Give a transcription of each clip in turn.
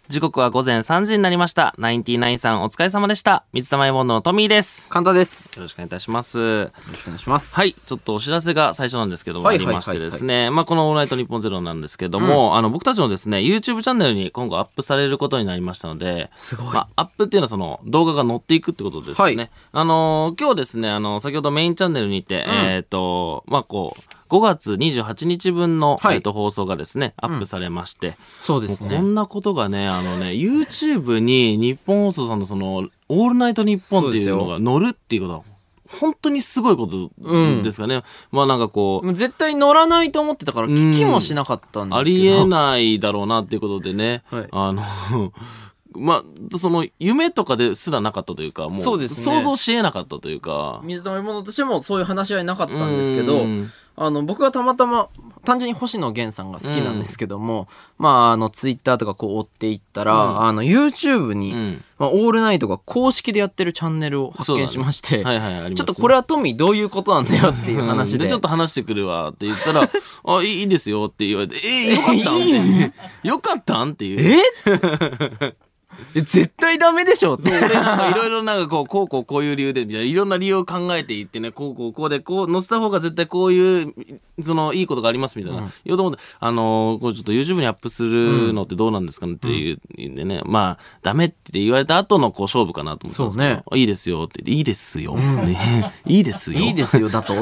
時刻は午前3時になりました。ナインティナインさんお疲れ様でした。水溜りボンドのトミーです。 簡単です。 よろしくお願いいたします。 よろしくお願いします。 はい、ちょっとお知らせが最初なんですけども、ありましてですね、このオールナイトニッポンゼロなんですけども、僕たちのですね YouTube チャンネルに今後アップされることになりましたので、 すごい。 アップっていうのはその動画が載っていくってことですね。今日ですね、先ほどメインチャンネルにて、5月28日分の、放送がですねアップされまして、 そうですね。 こんなことがねYouTube に日本放送さんのそのオールナイトニッポンっていうのが載るっていうことは本当にすごいことですかね。なんかこう絶対乗らないと思ってたから聞きもしなかったんですけど、 ありえないだろうなっていうことでね、その夢とかですらなかったというか、もう想像しえなかったというか、 水溜りボンドとしてもそういう話し合いなかったんですけど、僕はたまたま単純に星野源さんが好きなんですけども、ツイッターとかこう追っていったら、YouTube に、オールナイトが公式でやってるチャンネルを発見しまして、ちょっとこれはトミーどういうことなんだよっていう話で、 ちょっと話してくるわって言ったらいいですよって言われて、よかったんってよかったんっていう絶対ダメでしょって。 俺なんかいろいろなんかこういう理由でみたいないろんな理由を考えていってね、こうでこう載せた方が絶対こういうそのいいことがありますみたいな、言おうと思ってこれちょっと YouTube にアップするのってどうなんですかねっていうんでね、ダメって言われた後の勝負かなと思ってたんですけど、いいですよって言って、いいですよ、いいですよ、 いいですよだと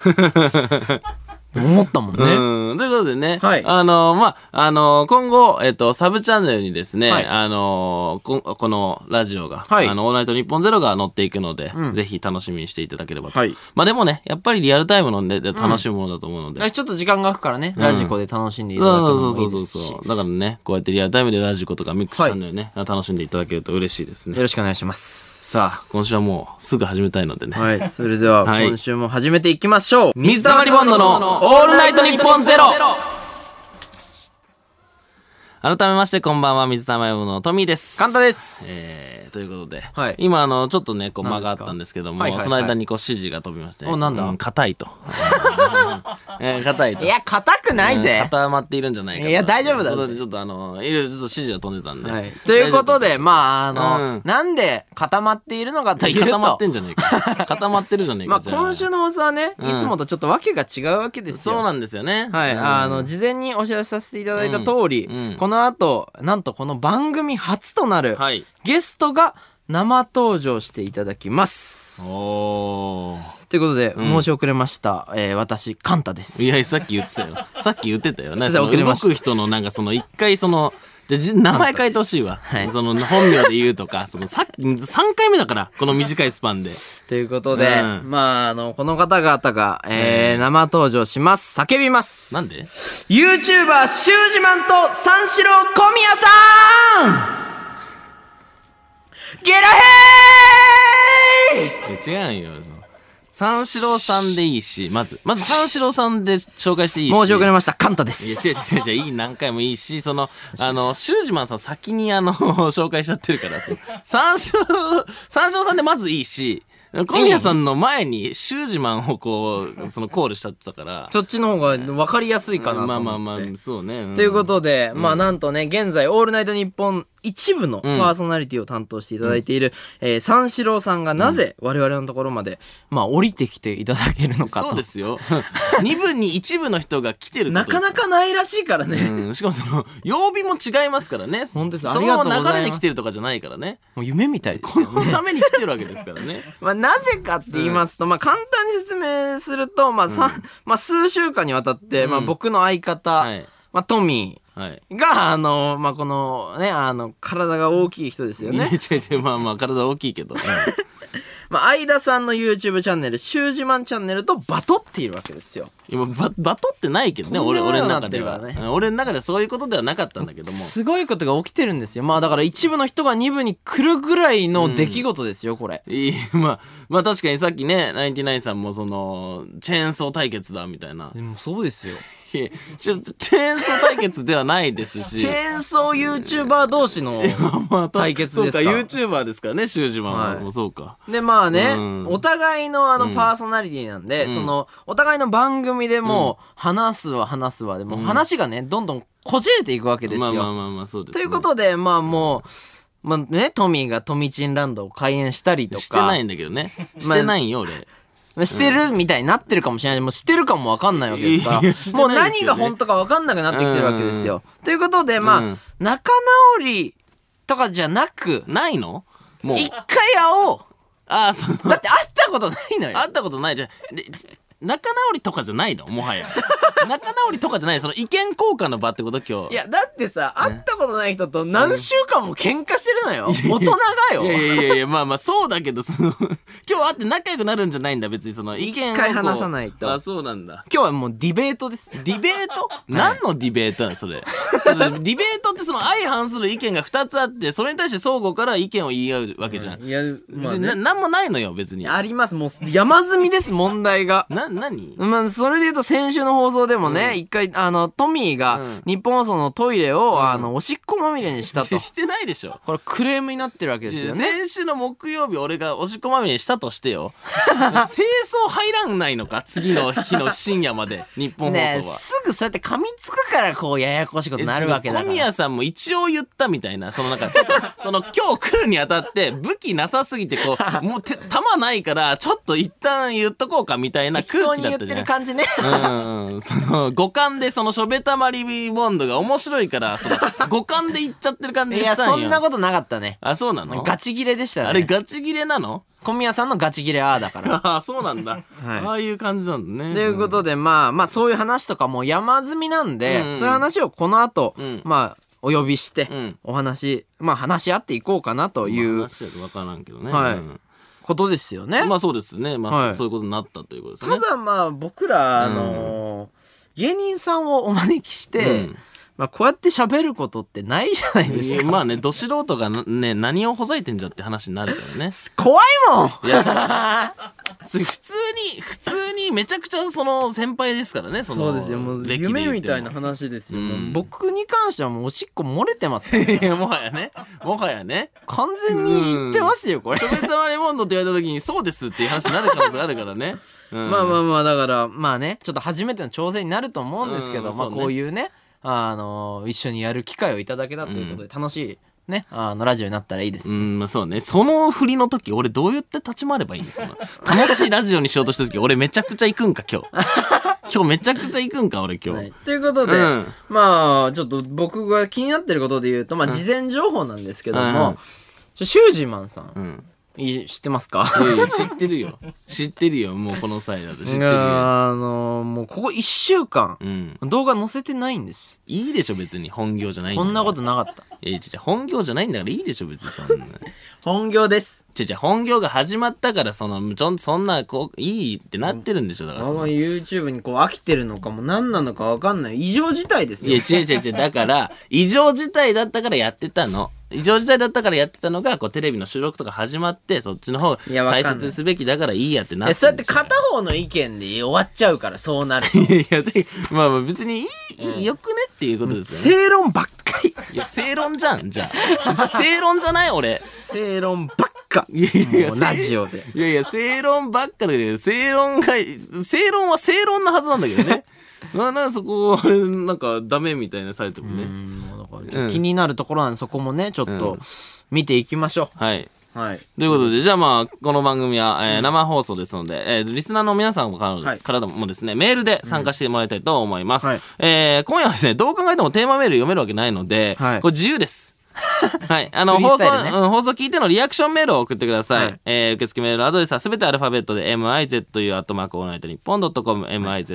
思ったもんね。 ということでね、今後、サブチャンネルにですね、このラジオが、オールナイトニッポンゼロが載っていくので、ぜひ楽しみにしていただければと。でもね、やっぱりリアルタイムので楽しむものだと思うので。 ちょっと時間が空くからね、ラジコで楽しんでいただくのもいいですし。 だからね、こうやってリアルタイムでラジコとかミックスチャンネルね、楽しんでいただけると嬉しいですね。 よろしくお願いします。 さあ、今週はもうすぐ始めたいのでね。 はい、それでは今週も始めていきましょう。 水溜りボンドのオールナイトニッポンゼロ。改めましてこんばんは、水溜りボンドのトミーです。 簡単です。 ということで、今ちょっとね間があったんですけども、その間に指示が飛びまして、硬いと。硬いと。 いや、硬くないぜ。 固まっているんじゃないかと。 いや、大丈夫だ。 ちょっといろいろちょっと指示が飛んでたんで。 ということで、なんで固まっているのかというと、 固まってんじゃねえか。固まってるじゃねえか。 今週の放送はね、いつもとちょっとわけが違うわけですよ。 そうなんですよね。 事前にお知らせさせていただいた通り、この後、なんとこの番組初となるゲストが生登場していただきます。ということで、申し遅れました。私、カンタです。 いや、さっき言ってたよ。さっき言ってたよね。動く人のなんか一回名前変えてほしいわ。本名で言うとか、3回目だから、この短いスパンで。 ということで、この方々が、生登場します。叫びます。 なんで ?YouTuber シュージマンと三四郎小宮さんゲラヘーいや違うんよ。三四郎さんでいいし、まず三四郎さんで紹介していいし。 申し遅れました。カンタです。 いや、いい、何回もいいし、シュージマンさん先に紹介しちゃってるから、三四郎さんでまずいいし、小宮さんの前にシュージマンをコールしちゃってたから、 そっちの方が分かりやすいかなと思って。 そうね。 ということで、なんとね、現在、オールナイトニッポン一部のパーソナリティを担当していただいている、三四郎さんがなぜ我々のところまで、降りてきていただけるのかと。 そうですよ。二部に一部の人が来てるなかなかないらしいからね。 しかも曜日も違いますからね。 本当です。 そのまま流れで来てるとかじゃないからね。 もう夢みたいですよね。 このために来てるわけですからね。 なぜかって言いますと、簡単に説明すると、数週間にわたって、僕の相方、トミーが、このね、体が大きい人ですよね。 違う、体大きいけど。 相田さんの YouTube チャンネル、シュージマンチャンネルとバトっているわけですよ。 今バトってないけどね、俺の中では。俺の中ではそういうことではなかったんだけども。 すごいことが起きてるんですよ。だから一部の人が二部に来るぐらいの出来事ですよ、これ。 確かにさっきね、ナインティナインさんもチェーンソー対決だみたいな。 でもそうですよ。 いやチェーンソー対決ではないですし。 チェーンソー YouTuber 同士の対決ですか。 そうか、YouTuber ですからね、シュージマンは。 はいもうそうか。 で、まあね、 うんお互いのパーソナリティなんで、お互いの番組でも話すわでも、話がね、どんどんこじれていくわけですよ。 まあ、そうです、ね。 ということで、まあもう、まあね、トミーがトミチンランドを開園したりとか。 してないんだけどね。してないよ、俺。 してるみたいになってるかもしれない。もうしてるかもわかんないわけですから。 いやしてもうないですよね何が本当かわかんなくなってきてるわけですよ。ということで、まあ、仲直りとかじゃなく、 ないのもう。 一回会おう。 ああ、 だって会ったことないのよ。 会ったことないじゃん。で仲直りとかじゃないのもはや。仲直りとかじゃない。その意見交換の場ってこと今日。 いや、だってさ、会ったことない人と何週間も喧嘩してるのよ。大人がよ。 いや、まあそうだけど、今日会って仲良くなるんじゃないんだ、別にその意見を。 一回話さないとあ、そうなんだ。 今日はもうディベートです。 ディベート、何のディベートなのそれ。それディベートってその相反する意見が2つあって、それに対して相互から意見を言い合うわけじゃん。 いや、まあ別にね、 何もないのよ、別に。 あります。もう山積みです、問題が。 何まあ、それで言うと先週の放送でもね、一回、トミーが日本放送のトイレを、おしっこまみれにしたと。 してないでしょ。 これクレームになってるわけですよね。 先週の木曜日俺がおしっこまみれにしたとしてよ。清掃入らんないのか次の日の深夜まで、日本放ねえ、 送は。 すぐそうやって噛みつくからこうややこしいことになるわけだから。 小宮さんも一応言ったみたいな、そのなんかちょっと、その今日来るにあたって武器なさすぎてこう、もう弾ないからちょっと一旦言っとこうかみたいな空気だったじゃん。 適当に言ってる感じね。 その五感でそのしょべたまリボンドが面白いからその五感で言っちゃってる感じいや、 がしたんよ。 そんなことなかったね。 あ、そうなの？ ガチギレでしたね。 あれガチ切れなの？ 小宮さんのガチギレだから。 ああ、そうなんだ。ああいう感じなんだね。 ということで、まあそういう話とかも山積みなんで、そういう話をこの後、まあお呼びして、お話、まあ話し合っていこうかなという、 話は分からんけどね。 はい。ことですよね。 まあそうですね。まあそういうことになったということですね。 ただまあ僕ら、芸人さんをお招きして、まあこうやって喋ることってないじゃないですか。 まあね、ど素人がね、何をほざいてんじゃって話になるからね。 怖いもん。 いや、それ普通にめちゃくちゃその先輩ですからね、 そうですよ。もう夢みたいな話ですよ。もう僕に関してはもうおしっこ漏れてますから。 いや、もはやね。 完全に言ってますよ、これ。 しょべたまレモンドって言われた時に、そうですっていう話になる可能性があるからね。 まあ、だから、まあね、ちょっと初めての挑戦になると思うんですけど、まあこういうね、一緒にやる機会をいただけたということで、楽しいね、ラジオになったらいいです。 まあそうね。その振りの時、俺どうやって立ち回ればいいんですか？楽しいラジオにしようとした時、俺めちゃくちゃ行くんか、今日。今日めちゃくちゃ行くんか、俺今日。 ということで、まあ、ちょっと僕が気になってることで言うと、まあ事前情報なんですけども、シュージマンさん。知ってますか？ 知ってるよ。もうこの際だと知ってるよ。 もうここ1週間、動画載せてないんです。 いいでしょ別に本業じゃないんだこんなことなかった。 本業じゃないんだからいいでしょ別にそんな。 本業です。 本業が始まったからそんなこういいってなってるんでしょだから。 YouTube にこう飽きてるのかも何なのか分かんない異常事態ですよ。 いや違うだから異常事態だったからやってたの。異常事態だったからやってたのがこうテレビの収録とか始まってそっちの方大切にすべきだからいいやってなってそうやって片方の意見で終わっちゃうからそうなると。 いやまあ別によくねっていうことですよね。 正論ばっかり。 いや正論じゃん。じゃあ正論じゃない俺。 正論ばっか。 いやラジオで。 いや正論ばっかだけど正論は正論なはずなんだけどね。なんかそこなんかダメみたいなされてもね。 気になるところなんでそこもねちょっと見ていきましょう。 はい。ということでじゃあまあこの番組は生放送ですのでリスナーの皆さんからもですねメールで参加してもらいたいと思います。今夜はですねどう考えてもテーマメール読めるわけないのでこれ自由です。はい。放送聞いてのリアクションメールを送ってください。受付メールアドレスはすべてアルファベットで mizu@allnightnippon.com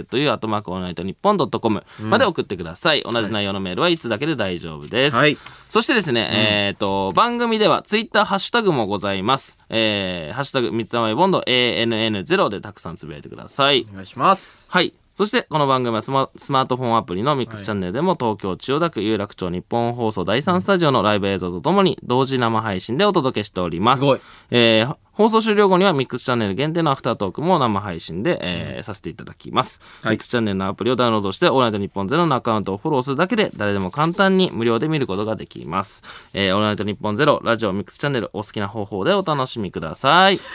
mizu@allnightnippon.com まで送ってください。同じ内容のメールはいつだけで大丈夫です。そしてですね、番組ではツイッターハッシュタグもございます。ハッシュタグ三つ玉ボンド ANN0 でたくさんつぶやいてください。 お願いします。 はい。 そしてこの番組はスマートフォンアプリのミックスチャンネルでも東京千代田区有楽町日本放送第3スタジオのライブ映像とともに同時生配信でお届けしております。 すごい。 放送終了後にはミックスチャンネル限定のアフタートークも生配信で、させていただきます、ミックスチャンネルのアプリをダウンロードしてオールナイトニッポンゼロのアカウントをフォローするだけで誰でも簡単に無料で見ることができます、オールナイトニッポンゼロラジオミックスチャンネルお好きな方法でお楽しみください。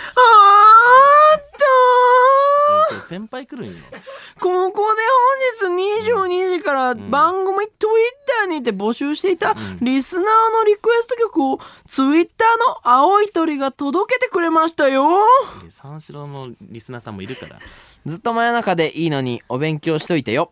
先輩来るんよ。 ここで本日22時から番組 Twitter にて募集していたリスナーのリクエスト曲を Twitter の青い鳥が届けてくれましたよ。 三四郎のリスナーさんもいるから。 ずっと真夜中でいいのにお勉強しといてよ。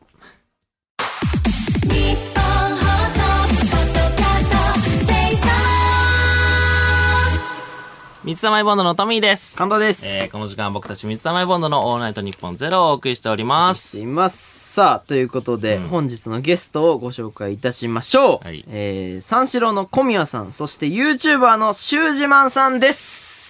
水溜りボンドのトミーです。 神田です。 この時間は僕たち水溜りボンドのオールナイトニッポンゼロをお送りしております。 さあ、ということで、本日のゲストをご紹介いたしましょう。 はい、 三四郎の小宮さん、そして YouTuber のシュージマンさんです。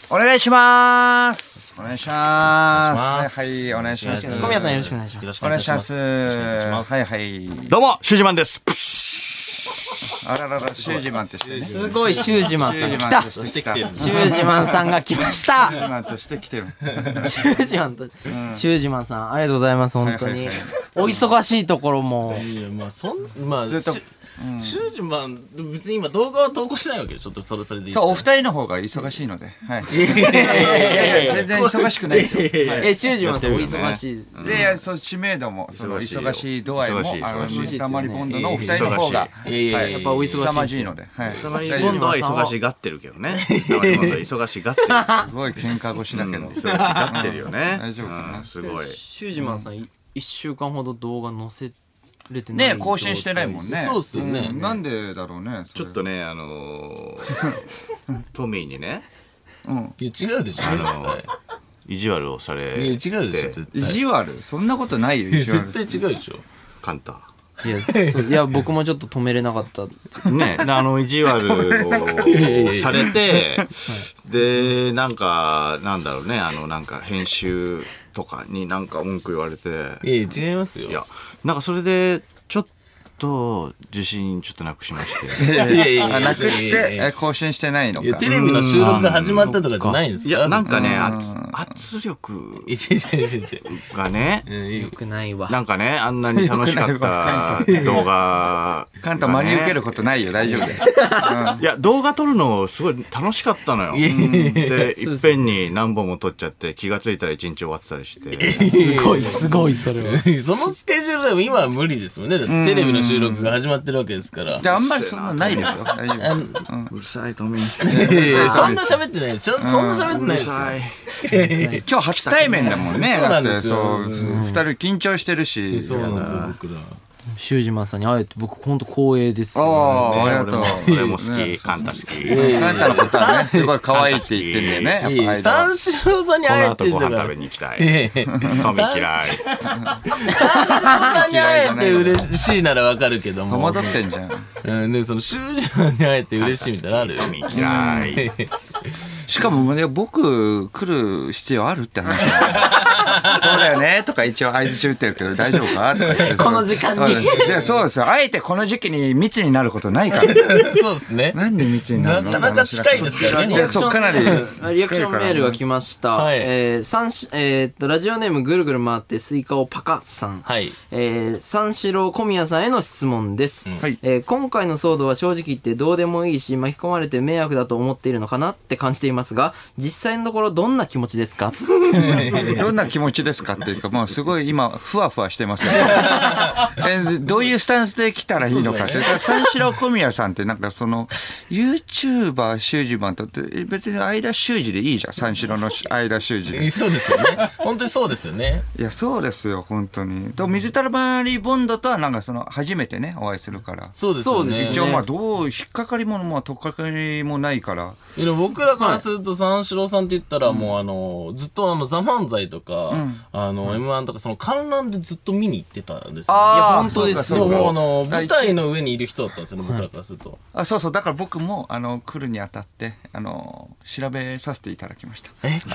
お願いします。お願いします。はい、お願いします。 小宮さんよろしくお願いします。 お願いします。はいはい。 どうも、シュージマンです。 あららら、シュージマンってしてね。 すごい、シュージマンさん来た。シュージマンさんが来ました。 シュージマンとして来てる。 シュージマンと、シュージマンさん、ありがとうございます、本当に。お忙しいところも。 いや、まあ、ずっと。シュージマン、別に今動画は投稿してないわけで、ちょっとそれでいい。 そう、お二人の方が忙しいので。はい。全然忙しくないですよ。 シュージマンさんお忙しい。 で、その知名度も、その忙しい度合いも、水溜りボンドのお二人の方が、 やっぱお忙しい。 凄まじいので。 水溜りボンドは忙しがってるけどね。水溜りボンドは忙しがってる。 すごい喧嘩腰だけど。 忙しがってるよね。 大丈夫かな。 すごい。 シュージマンさん、1週間ほど動画載せれてない。 ね、更新してないもんね。 そうっすよね。 なんでだろうね。 ちょっとね、トミーにね、 いや違うでしょ。 意地悪をされて。 いや違うでしょ、絶対。 意地悪？そんなことないよ、意地悪。 絶対違うでしょ。 カンタ。 いや、僕もちょっと止めれなかった。 ね、意地悪をされて、で、なんだろうね、なんか編集とかになんか文句言われて。 いや、違いますよ。 いや、なんかそれで、ちょっと自信ちょっとなくしまして。 いやなくして更新してないのか。 いや、テレビの収録が始まったとかじゃないんですか。 いや、なんかね、圧力がね、 よくないわ。 なんかね、あんなに楽しかった動画。 カンタ真に受けることないよ、大丈夫だよ。 いや、動画撮るのすごい楽しかったのよ。で、いっぺんに何本も撮っちゃって、気がついたら一日終わってたりして。 すごい、それは。 そのスケジュールでも今は無理ですもんね。テレビの収録が始まってるわけですから。 あんまりそんなないですよ。大丈夫です。 うるさい、トミー。 そんな喋ってないです。そんな喋ってないです。 今日初対面だもんね。 そうなんですよ。 二人緊張してるし。 そうなんですよ、僕ら。 シュージマンさんに会えて僕本当光栄ですよ。 ありがとう。 俺も好き、カンタ好き。 カンタのことはね、すごい可愛いって言ってんだよね。 三四郎さんに会えてんだから。 この後ご飯食べに行きたい。トミー嫌い。 三四郎さんに会えて嬉しいならわかるけども。 戸惑ってんじゃん。 で、そのシュージマンに会えて嬉しいみたいなのある。 トミー嫌い。 しかもね、僕来る必要あるって話。そうだよねとか一応相槌打ってるけど大丈夫かとか言って。 この時間に。 そうですよ。あえてこの時期に密になることないから。 そうですね。 なんで密になるの？ なかなか近いですからね。 かなりリアクションメールが来ました。ラジオネームぐるぐる回ってスイカをパカさん。三四郎小宮さんへの質問です。今回の騒動は正直言ってどうでもいいし巻き込まれて迷惑だと思っているのかなって感じていますが、実際のところどんな気持ちですか？ どんな気持ちですかっていうか、もうすごい今ふわふわしてますよ。どういうスタンスで来たらいいのかっていうと、三四郎小宮さんってなんかその YouTuber 修二マンとって別に間修二でいいじゃん。三四郎の間修二で。 そうですよね。本当にそうですよね。 いやそうですよ本当に。と水溜りボンドとはなんかその初めてねお会いするから。 そうですよね。 一応まあどう引っかかりも取っかかりもないから。 僕らからすすると三四郎さんって言ったらもうずっとザ・漫才とかM1 とかその観覧でずっと見に行ってたんですよ。いや本当ですよ。もう舞台の上にいる人だったんですよね、僕らからすると。 そうそう、だから僕も来るにあたって調べさせていただきました。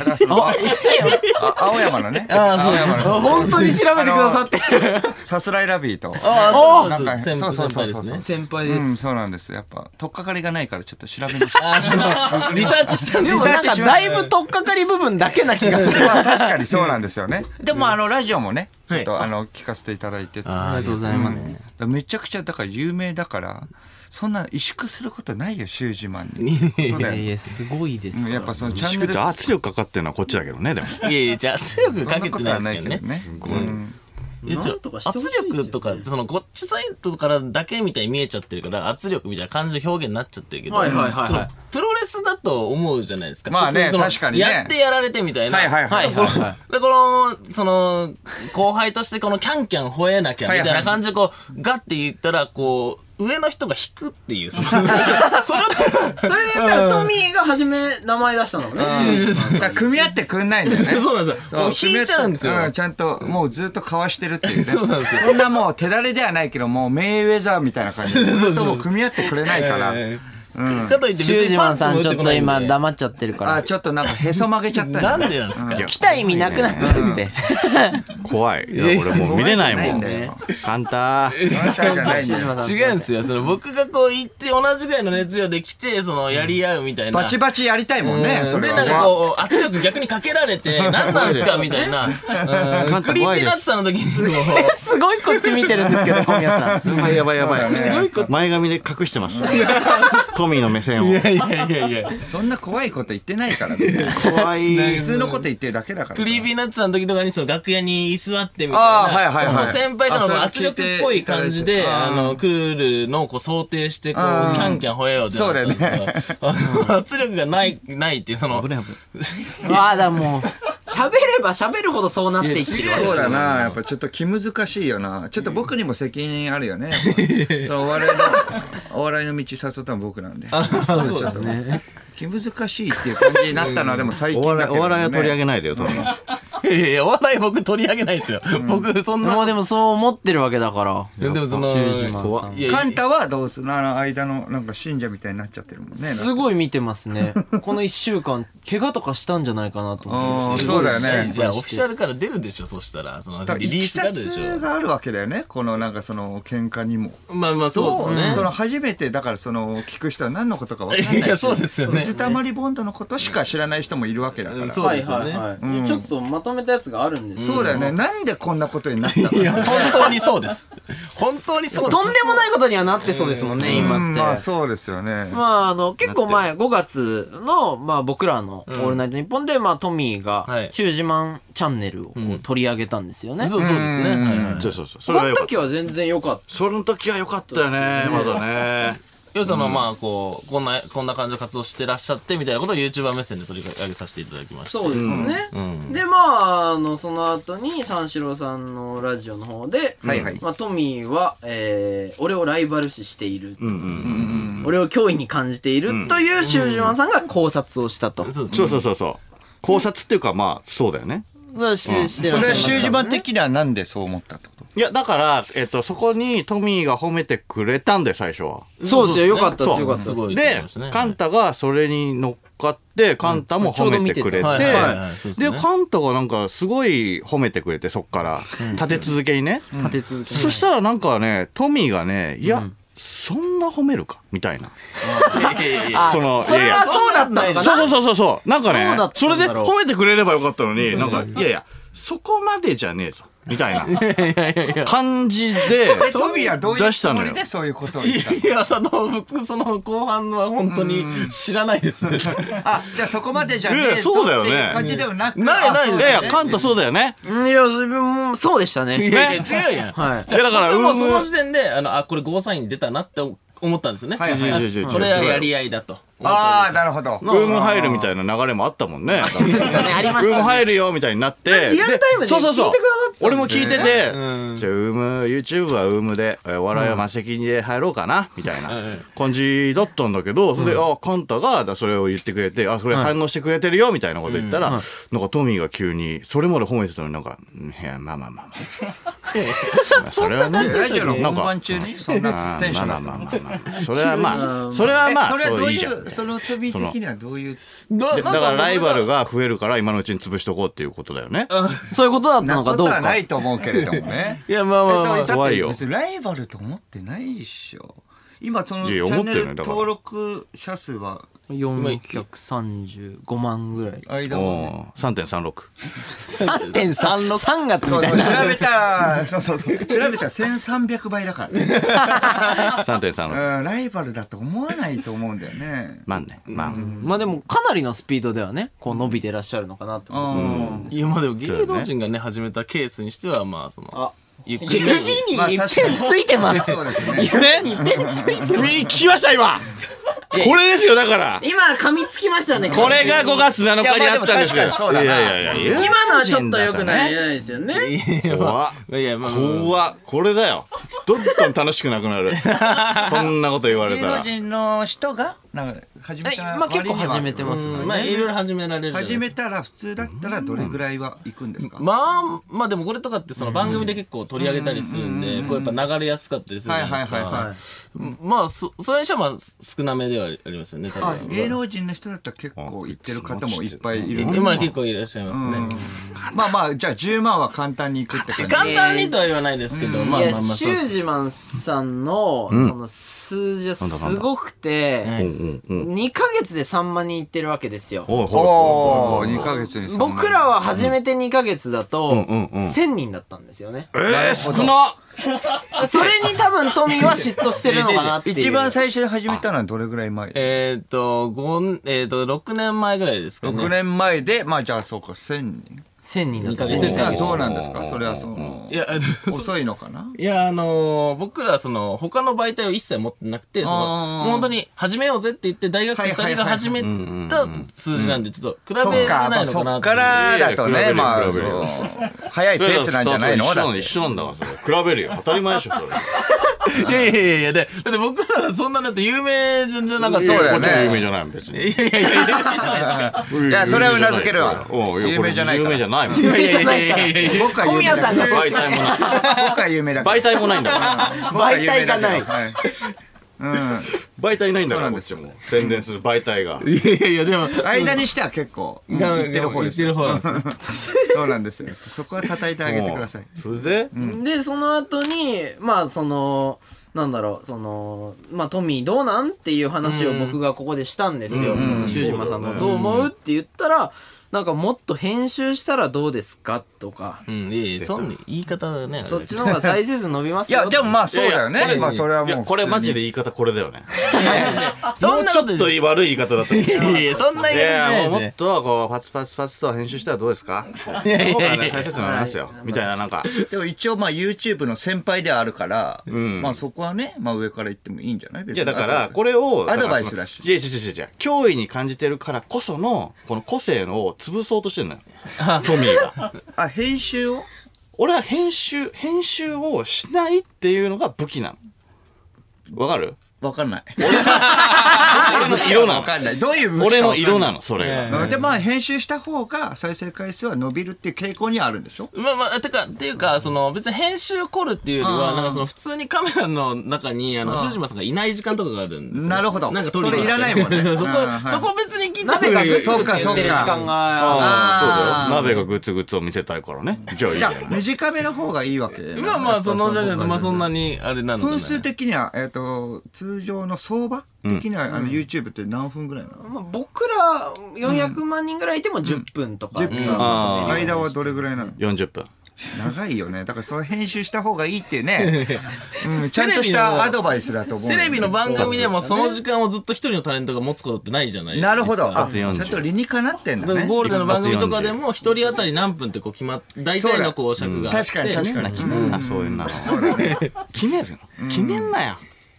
青山のね、 本当に調べてくださってさすらいラビーと先輩ですね。 先輩です。 そうなんです。やっぱ取っかかりがないからちょっと調べました。 リサーチしたんですよ。 なんかだいぶ取っかかり部分だけな気がする。 確かにそうなんですよね。でもラジオもねちょっと聞かせていただいてありがとうございます。 めちゃくちゃだから有名だからそんな萎縮することないよ、シュージマンに。 いやすごいです。 やっぱそのチャンネル圧力かかってるのはこっちだけどね。でもいやいや、じゃあ圧力かけてないですけどね。圧力とかそのこっちサイトからだけみたいに見えちゃってるから圧力みたいな感じの表現になっちゃってるけど、プロレスだと思うじゃないですか。 まあね、確かにね。 やってやられてみたいな。でこのその後輩としてこのキャンキャン吠えなきゃみたいな感じでこうガッて言ったらこう上の人が引くっていうそれで言ったらトミーが初め名前出したのね。 組み合ってくんないんですね。 そうなんですよ。もう引いちゃうんですよ。 ちゃんともうずっとかわしてるっていうね。 そうなんですよ。 そんなもう手だれではないけどもうメイウェザーみたいな感じでずっともう組み合ってくれないから。 かといってシュージマンさんちょっと今黙っちゃってるから。 ちょっとなんかへそ曲げちゃったなんでなんですか。 来た意味なくなっちゃって怖い。いや俺もう見れないもん。カンタ違うんですよ。その僕がこう言って同じぐらいの熱量で来てそのやり合うみたいな。 バチバチやりたいもんね。 でなんかこう圧力逆にかけられて何なんすかみたいな。クリーピーナッツさんの時にすごいこっち見てるんですけど小宮さん。 やばい。前髪で隠してます。トミーの目線を。 いやそんな怖いこと言ってないから。 怖い。 普通のこと言ってるだけだから。 クリーピーナッツさんの時とかにその楽屋に居座ってみたいな。その先輩からの圧力っぽい感じで来るのをこう想定してこうキャンキャン吠えようって。 そうだよね。 圧力がないっていうその。 だもう喋れば喋るほどそうなっていってるわけ。 そうだな、やっぱちょっと気難しいよな。ちょっと僕にも責任あるよね。お笑いの道誘ったの僕なんで。 そうですね。 気難しいっていう感じになったのはでも最近だけどね。 お笑いは取り上げないでよ、トミー。 いやお笑い僕取り上げないですよ。僕そんな。 もうでもそう思ってるわけだから。 でもそのカンタはどうするの？間のなんか信者みたいになっちゃってるもんね。 すごい見てますね。この1週間怪我とかしたんじゃないかなと思って。 そうだよね。 じゃあオフィシャルから出るでしょ。そしたらそのリリースがあるでしょ。 いきさつがあるわけだよね。このなんかその喧嘩にも。 まあそうですね。 その初めてだからその聞く人は何のことか分かんない。 いやそうですよね。 水溜りボンドのことしか知らない人もいるわけだから。 そうですよね。 ちょっとまとめたやつがあるんです。 そうだよね。なんでこんなことになったの？ いや本当にそうです。本当にそうです。 とんでもないことにはなってそうですもんね今って。 まあそうですよね。 結構前5月の僕らのオールナイトニッポンでトミーがシュージマンチャンネルを取り上げたんですよね。 そうですね。 そう。 その時は全然良かった。 その時は良かったよね。まだね。 要はそのこんな感じの活動してらっしゃってみたいなことを YouTuber 目線で取り上げさせていただきました。 そうですね。でその後に三四郎さんのラジオの方でトミーは俺をライバル視している、俺を脅威に感じているというシュージマンさんが考察をしたと。 そう。考察っていうかそうだよね。 それはシュージマン的にはなんでそう思ったってこと？ いやだからそこにトミーが褒めてくれたんで最初は。 そうですよ。よかったですよかったです。 でカンタがそれに乗っかってカンタも褒めてくれて、でカンタがなんかすごい褒めてくれてそっから立て続けにね。そしたらなんかねトミーがねいや。そんな褒めるかみたいな。 それはそうだったのかな。 そうなんかねそれで褒めてくれればよかったのになんかいやそこまでじゃねえぞみたいな感じでトミーはどういうつもりでそういうことを言ったの？ いやその後半は本当に知らないです。 じゃあそこまでじゃねえぞっていう感じではなく。 ないいやカンタそうだよね。 いやそうでしたね。 いや違うやん。 はい。 だからもうその時点でこれゴーサイン出たなって思ったんですよね。これはやり合いだと。 なるほど。 ウーム入るみたいな流れもあったもんね。 ありましたね。 ウーム入るよみたいになってリアルタイムで聞いてくださっ俺も聞いてて、じゃあYouTube はで、お笑いはマセキで入ろうかなみたいな感じだったんだけど、それでカンタがそれを言ってくれて、それ反応してくれてるよみたいなこと言ったら、なんかトミーが急にそれまで褒めてたのになんか、いやまあそれはね、 ラジオの本番中にそんなテンションまあそれはまあそれはそういいじゃん。 そのトミー的にはどういうだからライバルが増えるから今のうちに潰しとこうっていうことだよね。 そういうことだったのかどうか。 なことはないと思うけれどもね。 いやまあまあ怖いよ。 別にライバルと思ってないっしょ。今そのチいやャンネル思ってるねだから登録者数は 435万ぐらい。 間も 3.36 3.36 3月みたい調な。 べたら調べたら1300倍だからね。 3.36 ライバルだと思わないと思うんだよね。 まあねまあまあでもかなりのスピードではねこう伸びてらっしゃるのかなと。 いやまあでも芸能人がね始めたケースにしてはまあそのゆっくり指に一ペンついてます。 そうですね。 指にペンついてます。 聞きました今これですよだから今噛みつきましたね。 これが5月7日にあったんですよ。いや今のはちょっと良くないですよね。 怖っいやまあ怖っこれだよどんどん楽しくなくなるこんなこと言われ芸たら能人の人がなんか始めたまあ結構始めてますね。 まあいろいろ始められるじゃない始めたら普通だったらどれぐらいは行くんですか？ まあでもこれとかってその番組で結構取り上げたりするんでこうやっぱ流れやすかったりするじゃないですか。まあそれにしてはまあ少なめではありますよね多分。 芸能人の人だったら結構行ってる方もいっぱいいるんです今結構いらっしゃいますね。 まあまあじゃあ10万は簡単に行くって感じ。 簡単にとは言わないですけどまあいやまあまあシュージマンさんのその数字はすごくて2ヶ月で3万人いってるわけですよ。 おー2ヶ月に3万僕らは初めて2ヶ月だと1000人だったんですよね。 少なそれに多分トミーは嫉妬してるのかなっていう。 一番最初に始めたのはどれぐらい前 6年前ぐらいですかね。 6年前でまあじゃあそうか1000人 1000人だった 2ヶ月じゃあどうなんですかそれはそのいや遅いのかな。 いや僕らその他の媒体を一切持ってなくてそのもう本当に始めようぜって言って大学生2人が始めた数字なんでちょっと比べられないのかなって。 そっからだとねまあそう早いペースなんじゃないの？ 一緒なんだからそれ比べるよ当たり前でしょそれいやだって僕らそんなだって有名じゃなかった。 そうだよねこっちも有名じゃないもん別にいや有名じゃないですか。 いやそれはうなずけるわ。 有名じゃない有名じゃないもん有名じゃないから。 僕は有名小宮さんがそっち媒体もない僕は有名だから媒体もないんだから媒体がない。 はい媒体ないんだからこっちも宣伝する媒体がいやでも間にしては結構言ってる方ですよ。 言ってる方なんですね。 そうなんですよ。そこは叩いてあげてください。 それででその後にまあそのなんだろうそのまあトミーどうなんっていう話を僕がここでしたんですよ。そのシュージマさんのどう思うって言ったらなんかもっと編集したらどうですかとか、 いやそんな言い方だね。 そっちの方が再生数伸びますよ。 いやでもまあそうだよね。まあそれはもうこれマジで言い方これだよねそんなこともうちょっと悪い言い方だったいやそんな言い方じゃないですもっね。 とこうパツパツパツと編集したらどうですかいや再生数伸びますよみたいななんかでも一応まあ YouTube の先輩ではあるからまあそこはねまあ上から言ってもいいんじゃない？ いやだからこれをアドバイスだし。 違う脅威に感じてるからこそのこの個性を潰そうとしてるのよトミーがあ編集を俺は編集をしないっていうのが武器なのわかる？ わかんない。 俺の色なのわかんない。どういう武器か俺の色なのそれがでまあ編集した方が再生回数は伸びるっていう傾向にはあるんでしょ？ まあっていうかその別に編集凝るっていうよりはなんかその普通にカメラの中にシュージマさんがいない時間とかがあるんですよ。 なるほどなんか撮りにそれいらないもんねそこ別に切ってくれる。 鍋がグツグツ言ってる時間がああそうだよ鍋がグツグツを見せたいからねじゃあいいじゃん短めの方がいいわけ。 まあそのじゃなくてまあそんなにあれなのでね。 分数的には通常の相場的にはYouTube って何分ぐらいなの？ まあ僕ら400万人ぐらいいても10分とか、 10分あー間はどれぐらいなの？ 40分長いよね。だからそれ編集した方がいいってね、ちゃんとしたアドバイスだと思う。 テレビの番組でもその時間をずっと一人のタレントが持つことってないじゃないですか。 なるほど。あ、 一ちゃん発40 と理にかなってんだね。 ゴールデンの番組とかでも一人当たり何分ってこう決まっ大体のこう尺があって確かに確かに。 決めんなそういうなの決めるの決めんなよ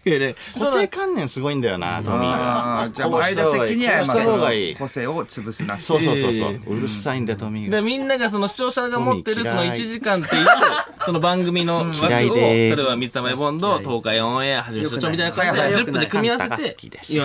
固定観念すごいんだよな、トミーが。 じゃあ前田席にはした方がいい。 個性を潰すな。 そう。うるさいんだよ、トミーが。 でみんながその視聴者が持ってるその1時間っていうその番組の枠を嫌い例えですば三つ玉ボンド東海オンエアはじめ所長みたいな感じで10分で組み合わせて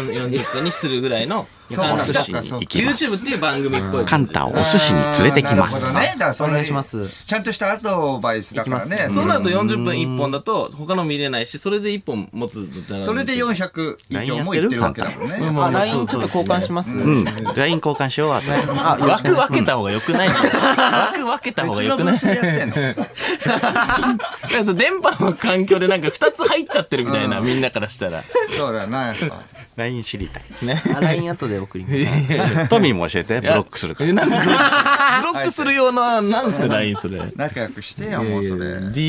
40分にするぐらいのそうか寿司に行きます。 YouTube っていう番組っぽいカンタをお寿司に連れてきます。 なるほどね。だからそれお願いしますちゃんとしたアドバイスだからね。 そうなると40分1本だと他の見れないしそれで1本持つんだったらそれで400以上もいってるわけだもんね。 まあ LINE ちょっと交換しますうん。LINE 交換しよう。あと枠分けた方がよくない枠分けた方がよくない別のブースでやってんの。 なんか電波の環境でなんか2つ入っちゃってるみたいな、みんなからしたら。 そうだよな、やっぱ。 LINE 知りたい。 LINE 後で送りますトミーも教えて、ブロックするから。 なんでブロックするような、なんすか、LINE それ。 仲良くしてや、もうそれ。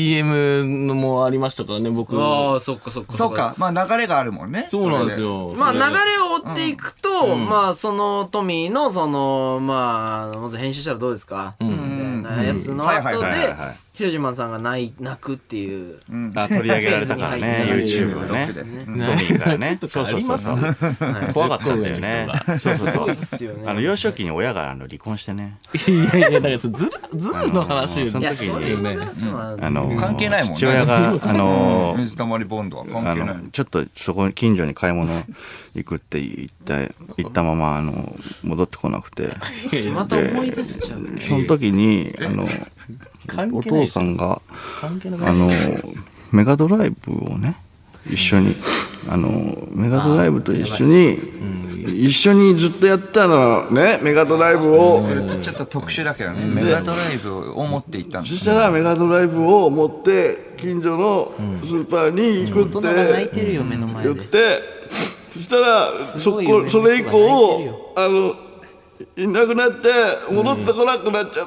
DM のもありましたからね、僕。 ああそっかそうか、まあ流れがあるもんね。 そうなんですよ。 まあ流れを追っていくと、まあそのトミーのそのまあもっと編集したらどうですか、みたいなやつの後でひろじまんさんが泣くっていう、 あ、取り上げられたからね、YouTube をね。トミーからね。そうそうそう。怖かったんだよね。そうそうそう。 ですよね幼少期に親が離婚してね。 いや、だからずるの話その時にね、 関係ないもんね。 父親が、 水溜りボンドは関係ない。 ちょっとそこに近所に買い物行くって言ったまま戻ってこなくて、 また思い出しちゃうその時にお父さんがメガドライブをね一緒にメガドライブと一緒にずっとやったのね、メガドライブを。 ちょっと特殊だけどね、メガドライブを持って行ったんです。 そしたらメガドライブを持って近所のスーパーに行くって泣いてるよ目の前で言って、そしたらそれ以降いなくなって戻ってこなくなっちゃって、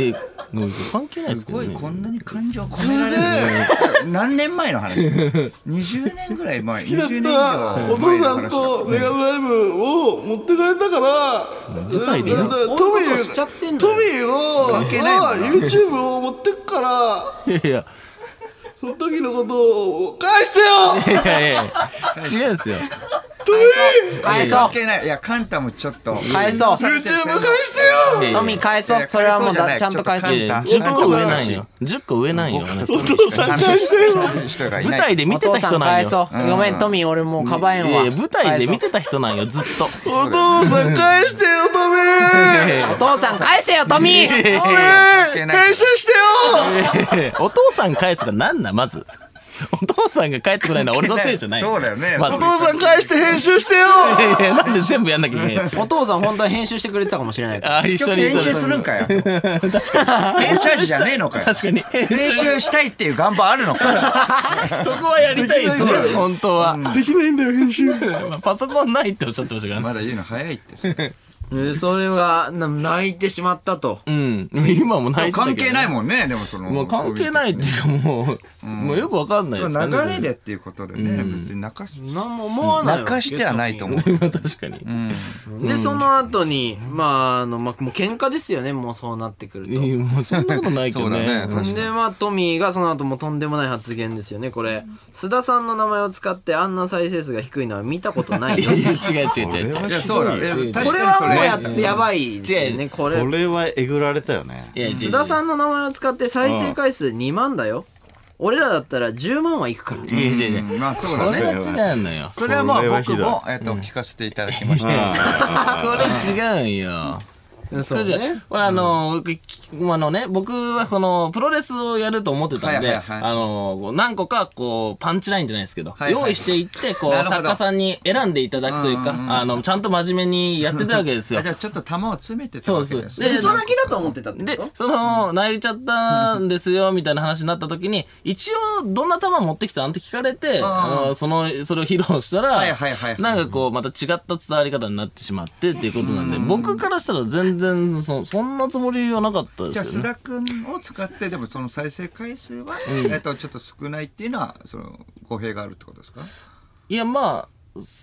関係ないですすごいけどね。 こんなに感情込められるの何年前の話？20年ぐらい前、20年以上お父さんとメガドライブを持ってかれたからトミしちゃってんーのを YouTube を持ってくからいやいや、 その時のことを返してよ。 いやいや、違うんですよ。 返そう関係ない。いや、カンタもちょっと返そう YouTube 返してよ。 トミー返そうそれはもうちゃんと返そう 10個上なんよ。10個上なんよ。 お父さん返してよ。 人がいない。 舞台で見てた人なん返よ。 そうごめんトミー俺もうかばえんわ舞台で見てた人なんよ、ずっと。 お父さん返してよトミー。 お父さん返せよトミー編集してよ。 お父さん返すがなんだ、まず。お父さんが帰ってこないのは俺のせいじゃない。 そうだよね。 まずお父さん返して編集してよ。 なんで全部やんなきゃいけないんですか。 お父さん本当は編集してくれてたかもしれないからあ、一緒に編集するんかよ。編集じゃねえのかよ。 確かに。 編集したいっていう願望あるのか。 そこはやりたいですね、本当は。 できないんだよ編集。 パソコンないっておっしゃってましたから。 まだ言うの早いって。 それが泣いてしまったとうん。今もない。 関係ないもんね、でもその。 もう関係ないっていうかもうよくわかんないですかね。 流れでっていうことでね、別に泣か何も思わない泣かしてはないと思う。 確かに。 でその後にまあもう喧嘩ですよね、もうそうなってくるともうそんなことないけどそうだねね。 確かにでまあトミーがその後もとんでもない発言ですよねこれ。須田さんの名前を使ってあんな再生数が低いのは見たことないよいや違う違う違う。 いや、そうだね。 これはもうやばいですよねこれ。 これはえぐられたよね。 須田さんの名前を使って再生回数2万だよ。俺らだったら10万はいくからね。 いや違う違う。 まあそうこだね。 れは違うのよ。 それはまあこれはひどい僕も聞かせていただきました。 これ違うんよ。 そうね。 これ僕はそのプロレスをやると思ってたんで、 はいはいは何個かこうパンチラインじゃないですけど、 はいはい用意していってこうなるほど作家さんに選んでいただくというか、ちゃんと真面目にやってたわけですよ。 じゃあちょっと玉を詰めてたそうでわけですす。 で嘘泣きだと思ってたってでこ、 その、泣いちゃったんですよ、みたいな話になった時に、一応、どんな球持ってきたんって聞かれて、それを披露したら、 はいはいはいなんかこう、また違った伝わり方になってしまってっていうことなんで、僕からしたら全然、そんなつもりはなかったじゃあ須ですよね。 田君を使ってでもその再生回数はちょっと少ないっていうのはその語弊があるってことですか？ いや、まあ、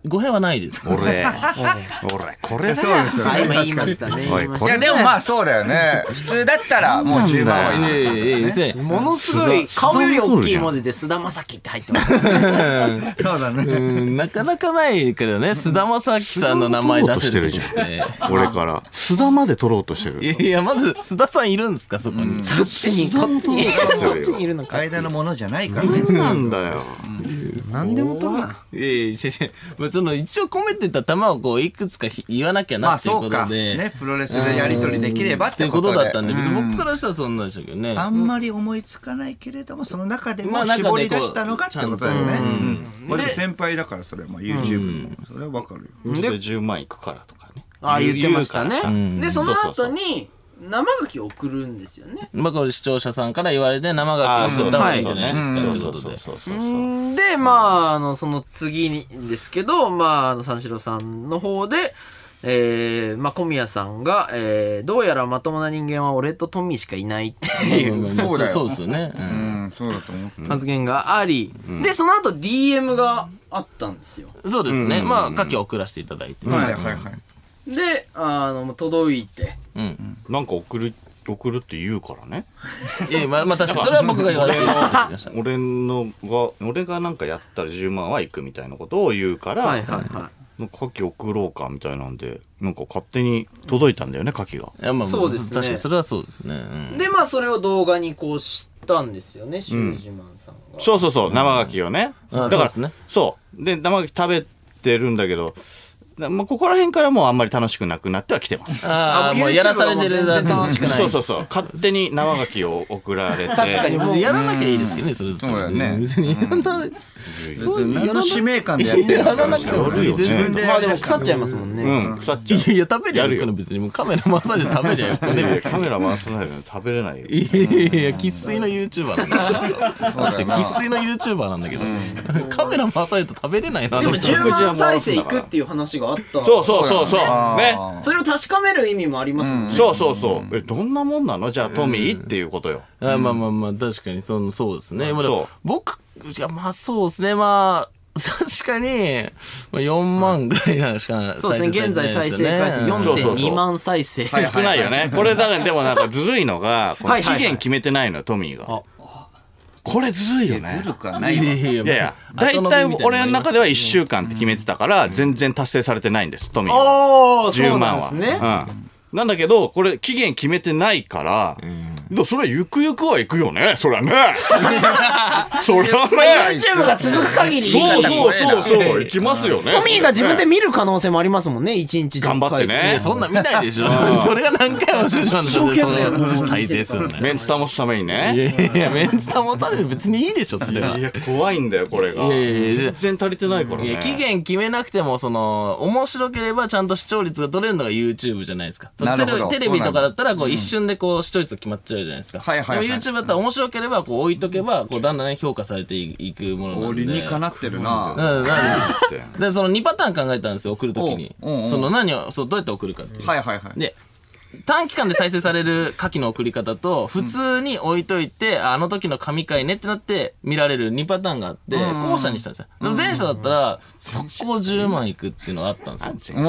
語弊はないです。 俺、これだ。 そうですよね。 今言いましたね。 おいこれいやでもまあそうだよね。普通だったらもう10万はいく。 ものすごい顔より大きい文字で菅田将暉って入ってます。 そうだね。 なかなかないからね、菅田将暉さんの名前出せるって。 俺から須田まで取ろうとしてる。 いや、まず須田さんいるんですか、そこに。 こっちにいるのか。 間のものじゃないからね。 なんだよ。 何でも取るな。 その一応込めてた球をこういくつか言わなきゃまあなっていうこそうか。 とで、 ね、プロレスでやり取りできればっっていうてこで。 こととだったんで、別に僕からしたらそんなんでしたけどね。 あんまり思いつかないけれども、その中でもまあ中でこう絞り出したのがってことだよね。 ちゃんとまあでも先輩だからそれは YouTube のそれはわかるよ。 で10万いくからとかね。 あ、言ってましたね言うからさ。 で、その後に生ガキ送るんですよね。 まあこれ視聴者さんから言われて生ガキを送った方がいいんじゃないですかってことで。 で、まあ、その次にですけど、まあ、三四郎さんの方で、まあ、小宮さんが、どうやらまともな人間は俺とトミーしかいないっていうそうだよそうですよね。 そうだと思う。 発言があり、で、その後 DM があったんですよ。 そうですね。まあ、下記を送らせていただいて。 はいはいはい。 で、届いて。 なんか送るって言うからね。 まあ確かにそれは僕が言われてました。 俺がなんかやったら10万はいくみたいなことを言うから、 はいはいはい。 カキ送ろうかみたいなんで、なんか勝手に届いたんだよね、カキが。 いやまあそうですね確かにそれはそうですね。 で、まあ、それを動画にこうしたんですよね、シュージマンさんが。 そうそうそう、生ガキをね。だから、 そうですね。 そう。で、生ガキ食べてるんだけど、まあ、ここら辺からもうあんまり楽しくなくなってはきてます。 ああ、もうやらされてるだけ楽しくない。 そうそうそう。勝手に生ガキを送られて。 確かにもうやらなきゃいいですけどね、それそうだよね。 別にやらない。 そういう何の使命感でやってるやらなくても全然。 まあでも腐っちゃいますもんね。 腐っちゃう。 いや、食べりゃよくの別にもうカメラ回さないで食べりゃよくね。 カメラ回さないよね。食べれないよ。 いや、生粋の YouTuber なんだけど。まして生粋の YouTuber なんだけど。カメラ回さないと食べれないな。 でも10万再生いくっていう話があった。 そうそうそうそう。ね。 それを確かめる意味もありますもんね。 そうそうそう。どんなもんなのじゃあトミーっていうことよ。 まあまあまあ、確かにそうですね。僕、いや、まあそうですね。まあ、確かに、まあ、4万ぐらいなんしかそうですね。現在再生回数 4.2 万再生。 少ないよね。これだからでもなんかずるいのが、この期限決めてないのよ、トミーが。これずるいよね。 ずるくはないわ。 いやいや、だいたい俺の中では1週間って決めてたから、全然達成されてないんです、トミーは。10万は。なんだけど、これ期限決めてないから、それはゆくゆくは行くよね、そりゃね。そりゃね。 YouTube が続く限り。 そう行きますよね。 トミーが自分で見る可能性もありますもんね、1日頑張ってね。 そんな見ないでしょ。これが何回も一緒なんで、再生するんだよ。 メンツ保つためにね。 いや、メンツ保つために別にいいでしょ、それは。 いや、怖いんだよ、これが。全然足りてないからね。 期限決めなくても、面白ければちゃんと視聴率が取れるのが YouTube じゃないですか。テレビとかだったら、一瞬で視聴率が決まっちゃうじゃないですか。でも YouTube だったら面白ければ、置いとけば、だんだん評価されていくものなんで。 理にかなってるな。 で、その2パターン考えたんですよ、送るときに。どうやって送るかっていう。 はいはいはい。 で、短期間で再生される下記の送り方と、普通に置いといて、あの時の神回ねってなって見られる2パターンがあって、後者にしたんですよ。でも前者だったら、速攻10万いくっていうのがあったんですよ。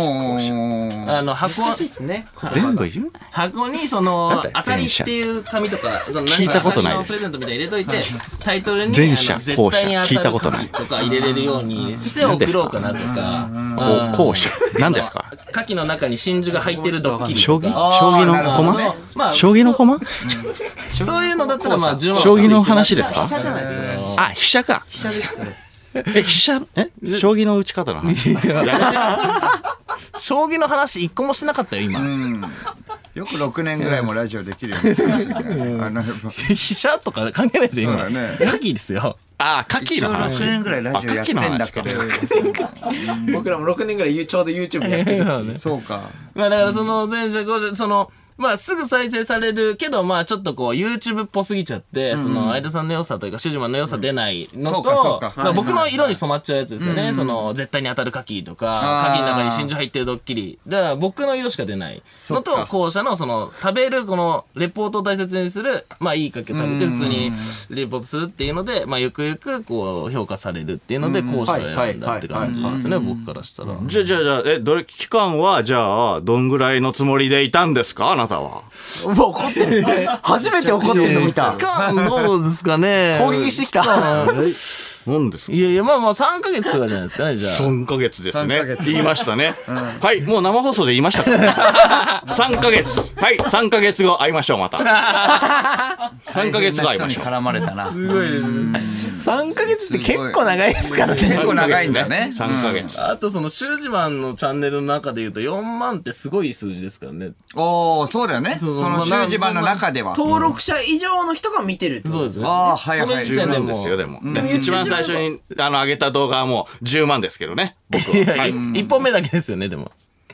全部言う箱にあかりっていう紙とか、 聞いたことないです。 プレゼントみたいに入れといて、タイトルに前者絶対に当たる紙とか入れれるようにして送ろうかなとか。 後者。何ですか？ 下記の中に真珠が入ってるドッキリとか。将棋の駒？将棋の駒？ そういうのだったらまあ10万。 将棋の話ですか？ 飛車じゃないですか。あ、飛車か。 飛車です。 飛車？将棋の打ち方の話。 将棋の話一個もしなかったよ今。 よく6年ぐらいもラジオできるようになりましたね。 飛車とか関係ないですよ今。下記ですよ。 ああ、カキの話。 6年ぐらいラジオやってんだけど。 僕らも6年ぐらいちょうど YouTube やってる。 そうか。 まあだから前者後者まあすぐ再生されるけど、まあちょっとこう YouTube っぽすぎちゃって、その相田さんの良さというか、シュジマンの良さ出ないのそうと、 かまあ僕の色に染まっちゃうやつですよね。その絶対に当たる鍵とか、鍵の中に真珠入ってるドッキリ。だから僕の色しか出ないのと、後者のその食べるこのレポートを大切にする、まあいいかけ食べて普通にレポートするっていうので、まあゆくゆくこう評価されるっていうので、後者を選んだって感じですね、僕からしたら。 じゃあ、期間は、じゃあ、どんぐらいのつもりでいたんですかあなたは。 怒ってる。初めて怒ってるの見た。 どうですかね。 攻撃してきた。 何ですかいやいや、まあ3ヶ月とかじゃないですかね、じゃあ。 3ヶ月ですね。言いましたね。はい、もう生放送で言いましたから3ヶ月。はい、3ヶ月後会いましょう、また。3ヶ月後会いましょう。 絡まれたな。 すごいです。3ヶ月って結構長いですからね。 結構長いんだね。 3ヶ月。 あとそのシュージマンのチャンネルの中で言うと4万ってすごい数字ですからね。 おー、そうだよね。その習字版の中では。 登録者以上の人が見てるってこと。 そうですね。 ああ、はいはい。 その時点でもですよ、でも。一番最初に上げた動画はもう10万ですけどね。僕は。 いや、1本目だけですよね、でも。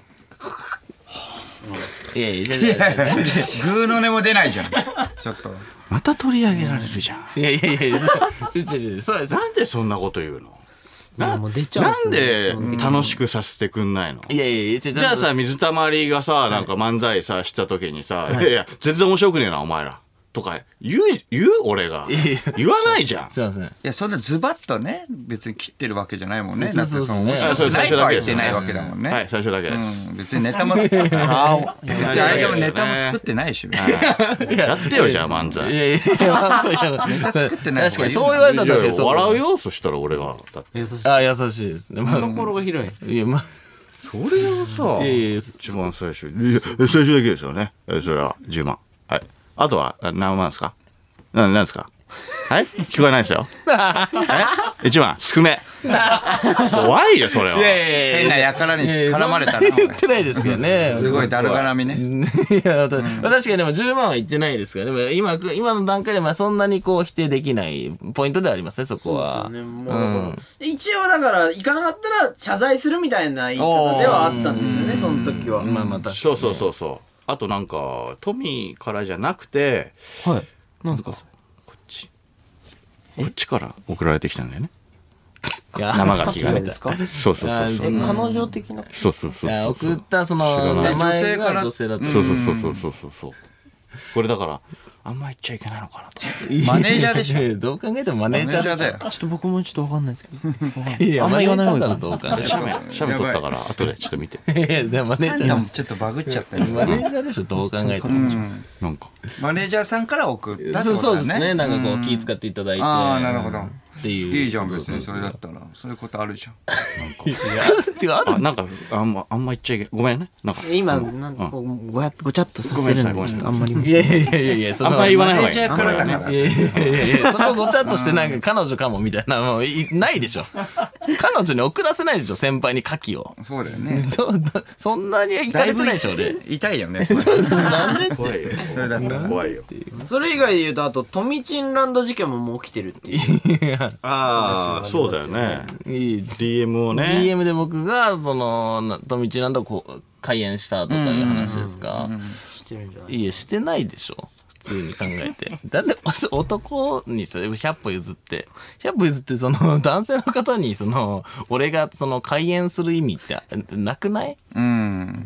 いやいや、 グーの音も出ないじゃん。ちょっと。 また取り上げられるじゃん。 いやいやいや、そうです。 なんでそんなこと言うのもう出ちゃうんなんで楽しくさせてくんないのいやいや、 じゃあさ、水たまりがさ、なんか漫才さ、した時にさ、いやいや、全然面白くねえな、お前ら。とか、言う俺が。言わないじゃん。 すいません。 いや、そんなズバッとね、別に切ってるわけじゃないもんね。 そうそうそうねだってそのそれ最初だけですないとは言ってないわけだもんね。 はい、最初だけです。 別にネタも、別に間もネタも作ってないし。 やってよ、じゃあ漫才。 いやいや、 ネタ作ってない確かに、 方がいい。 そう言われたら確かにそう。 笑うよ、そしたら俺が。だって。 あ、優しいですね。まあ、 懐が広い。 いや、まあ、 それはさ、 いやいや一番最初。いや最初だけですよね。それは10万。はい。あとは何万ですかなんですかはい聞こえないですよ。1万少ね。怖いよ、それは。 いやいやいや変な輩に絡まれたな。 言ってないですけどね。 すごいだるがらみね。 いや、確かにでも10万は言ってないですから、でも今の段階でそんなにこう否定できないポイントではありますね、そこは。 一応だから行かなかったら謝罪するみたいな言い方ではあったんですよね、その時は。 まあまあ確かに。 そう。あとなんか、トミーからじゃなくて、 はい。なんですかそれ。 こっちから送られてきたんだよね。 いや生書きがね。 ですか？ そう。 彼女的な。 そう。 いや送ったその名前が女性だった。 そう。これだから、あんま言っちゃいけないのかなと。 マネージャーでしょ。 どう考えてもマネージャーだよ。 ちょっと僕もちょっとわかんないですけど。 いや、 あんま言わない方がいい。 どうか。 写メ撮ったから、後でちょっと見て。 いや、でもマネージャーです。 ちょっとバグっちゃったよ。 マネージャーでしょ、どう考えても。 なんか。 マネージャーさんから送ったってことだね。 そうですね。なんかこう気使っていただいて。 ああ、なるほど。 っていう。 いいじゃん、別にそれだったら。そういうことあるじゃん。 いや、ある。 なんか、あんま言っちゃいけない。ごめんね。なんか。 今、ごちゃっとさせるのちょっとあんまり。 いや、 あんま言わない方がいい。 マネージャーからだね。 いや、そこごちゃっとしてなんか彼女かもみたいな、もうないでしょ。彼女に送らせないでしょ、先輩に牡蠣を。 そうだよね。 そんなに行かれてないでしょ、俺。 痛いよね。 怖いよ。 それだったら。 怖いよ。 それ以外で言うと、あと、トミチンランド事件ももう起きてるっていう。 ああ、そうだよね。DM をね。 DM で僕が、その、トミチンランドをこう開演したとかいう話ですか。 してるんじゃない？ いや、してないでしょ。普通に考えて。だって男にさ、100歩譲って、その男性の方に、その、俺がその開演する意味ってなくない？ うん。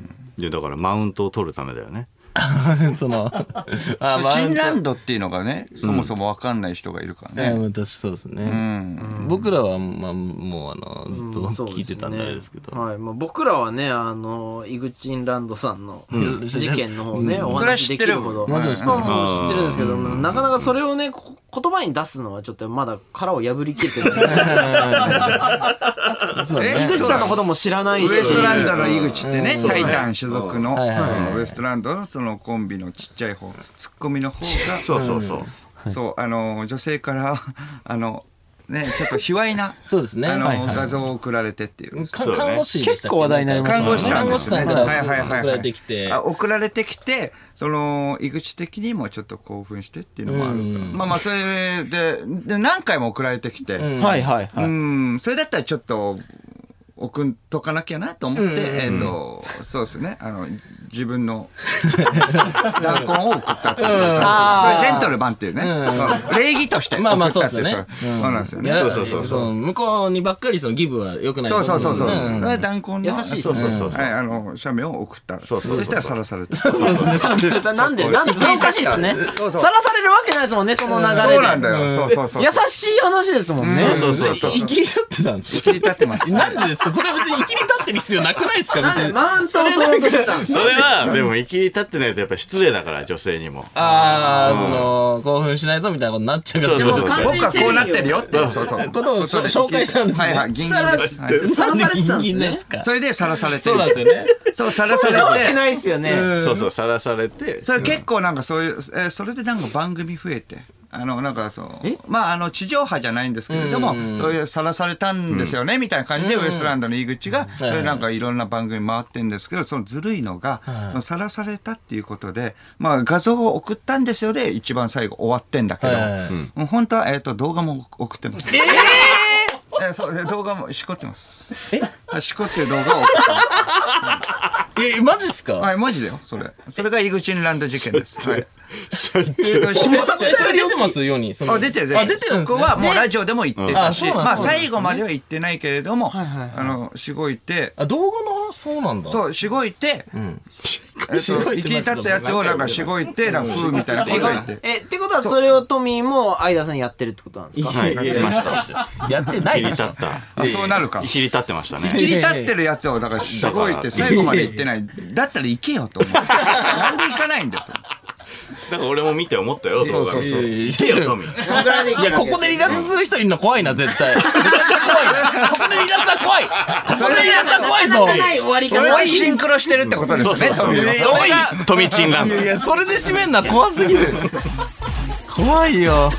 いや、だからマウントを取るためだよね。 その、 チンランドっていうのがね、そもそも分かんない人がいるからね。 私そうですね。僕らは、まあ、もうずっと聞いてたんであれですけど。 はい。まあ僕らはね、イグチンランドさんの事件の方ね、お話できるほど。 もちろん知ってる。 知ってるんですけど、なかなかそれをね、言葉に出すのはちょっとまだ殻を破りきってない。井口さんのことも知らないし。 ウエストランドの井口ってね、タイタン所属の、ウエストランドのそのコンビのちっちゃい方、ツッコミの方が、そう、女性から、ね、ちょっと卑猥な、 そうですね。 画像を送られてっていう。 看護師でしたっけ？ 結構話題になりましたね。 看護師さんから送られてきて。 送られてきて、その、井口的にもちょっと興奮してっていうのもあるから。まあそれで、何回も送られてきて、それだったらちょっと、送っとかなきゃなと思って、そうですね、 自分の弾痕を送ったっていう。それジェントルマンっていうね。礼儀として送ったってそうですよね。 そうなんですよね。 そう向こうにばっかりそのギブは良くない。 そう。弾痕の優しいですね。 写メを送った。そしたらさらされた。 そうですね。なんでそれおかしいですね。さらされるわけないですもんね、その流れで。 そうなんだよ。そう。 優しい話ですもんね。 そう。生きり立ってたんですよ。 生きり立ってます。 なんでですか？それは別に生きり立ってる必要なくないですか？別に。 マウントを取ろうとしてたんです。 それはでも生きり立ってないとやっぱ失礼だから女性にも。 興奮しないぞみたいなことになっちゃうから。 僕はこうなってるよってことを紹介したんですね。 はい、銀銀です。 さらされてたんですね。 それでさらされて。 そうなんですよね。 そう、さらされて。 わけないですよね。 そうさらされて。 それ結構なんかそういう、それでなんか番組増えて。なんか地上波じゃないんですけれども、そういうさらされたんですよね、みたいな感じで、ウエストランドの井口が、なんかいろんな番組回ってんですけど、そのずるいのが、そのさらされたっていうことで、画像を送ったんですよで、一番最後終わってんだけど、本当は、動画も送ってます。そう動画もしこってます。しこってる動画を送ってます。 マジっすか？ はい、マジだよ、それが井口ランド事件です。はい。 それ出てますように。 出てる。そこはもうラジオでも言ってたし、最後までは言ってないけれども、しごいて。 動画のそうなんだ。 そう、しごいて、生きり立ったやつをなんかしごいて、なんか風みたいなこと言って。 ってことはそれをトミーも相田さんやってるってことなんですか？ はい、やってました。 やってないでしょ。 そうなるか。 生きり立ってましたね。 生きり立ってるやつをだからしごいて最後まで言ってない。だったら行けよと思う。なんで行かないんだよと。 だから俺も見て思ったよ。 そう。 行けよトミー。 いや、ここで離脱する人いるの怖いな、絶対。絶対怖い。ここで離脱は怖い。ここで離脱は怖いぞ。 終わりそれはシンクロしてるってことですね。 トミチンランド。 いや、それで締めんのは怖すぎる。怖いよ。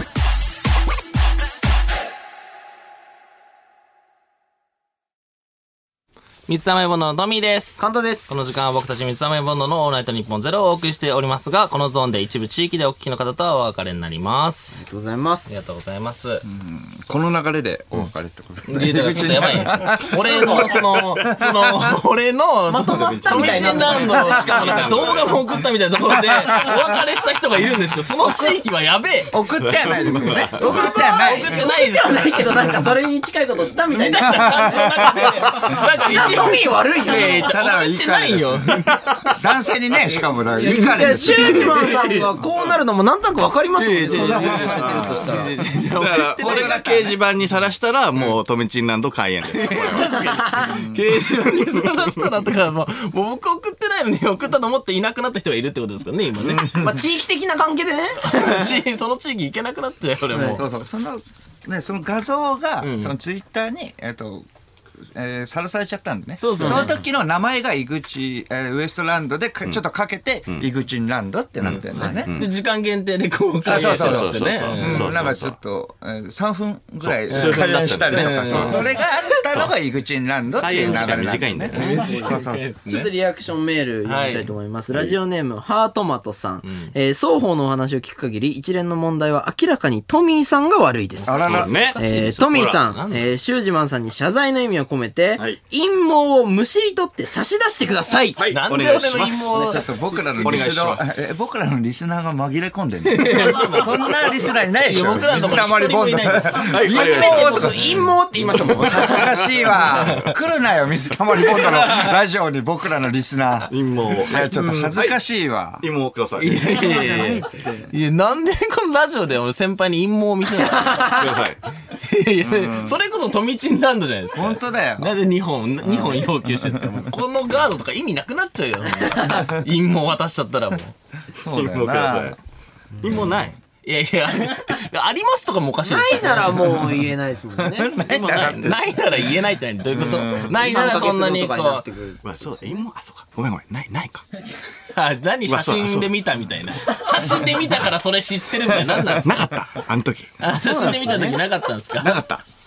水溜りボンドのトミーです。 簡単です。 この時間は僕たち水溜りボンドのオールナイトニッポンゼロをお送りしておりますが、このゾーンで一部地域でお聞きの方とはお別れになります。 ありがとうございます。 ありがとうございます。 この流れでお別れってことですね。だからちょっとやばいんですよ。俺の俺のまとまったみたいな。 トミチンランドのしかもなんか動画も送ったみたいなところでお別れした人がいるんですけど、その地域はやべえ。 送ってはないですよね。 送ってないです。 ないけどなんかそれに近いことしたみたいな感じの中で、なんかトミー悪いよ。 ただ送ってないよ。 男性にね、しかもだ。 シュージマンさんがこうなるのもなんとなくわかりますもんね。そんなことされてるとしたら。 だから俺が掲示板にさらしたらもうトミチンランド開演です。 掲示板にさらしたらとかもう僕送ってないのに送ったと思っていなくなった人がいるってことですからね、今ね。 地域的な関係でね。 その地域行けなくなっちゃうよ、俺も。 そう。その画像がそのツイッターにさらされちゃったんでね。その時の名前が井口、ウエストランドでちょっとかけて、井口ランドってなってるんだよね。 で、時間限定で公開してるんですよね。 なんかちょっと、3分ぐらい会話したりとか、それがあったのが井口ランドっていう流れ短いんだよね。 ちょっとリアクションメール読みたいと思います。ラジオネーム、ハートマトさん。双方のお話を聞く限り、一連の問題は明らかにトミーさんが悪いです。トミーさん、シュージマンさんに謝罪の意味を込めて、陰謀をむしり取って差し出してください。 なんで俺の陰謀を。 ちょっと僕らのリスナーが紛れ込んでる。そんなリスナーいないでしょ。 僕らのところ一人もいないです。 初めて僕陰謀って言いましたもん。 恥ずかしいわ。来るなよ、水溜りボンドのラジオに僕らのリスナー。 陰謀。 ちょっと恥ずかしいわ。 陰謀ください。 いや、なんでこのラジオで俺先輩に陰謀を見せないのください。それこそトミチンランドじゃないですか。 本当だよ。 なんで2本要求してるんですか。このガードとか意味なくなっちゃうよ。陰謀渡しちゃったらもう。 そうだよな。 陰謀ない。 いやありますとかもおかしいですないならもう言えないですもんね。 ないなら言えないってどういうこと？ないならそんなにこう。 そうだ、陰謀、そうか。ごめん。ないか。 何写真で見たみたいな。写真で見たからそれ知ってるみたいな。何なんですか？ なかった。あの時。 写真で見た時なかったんですか？ なかった。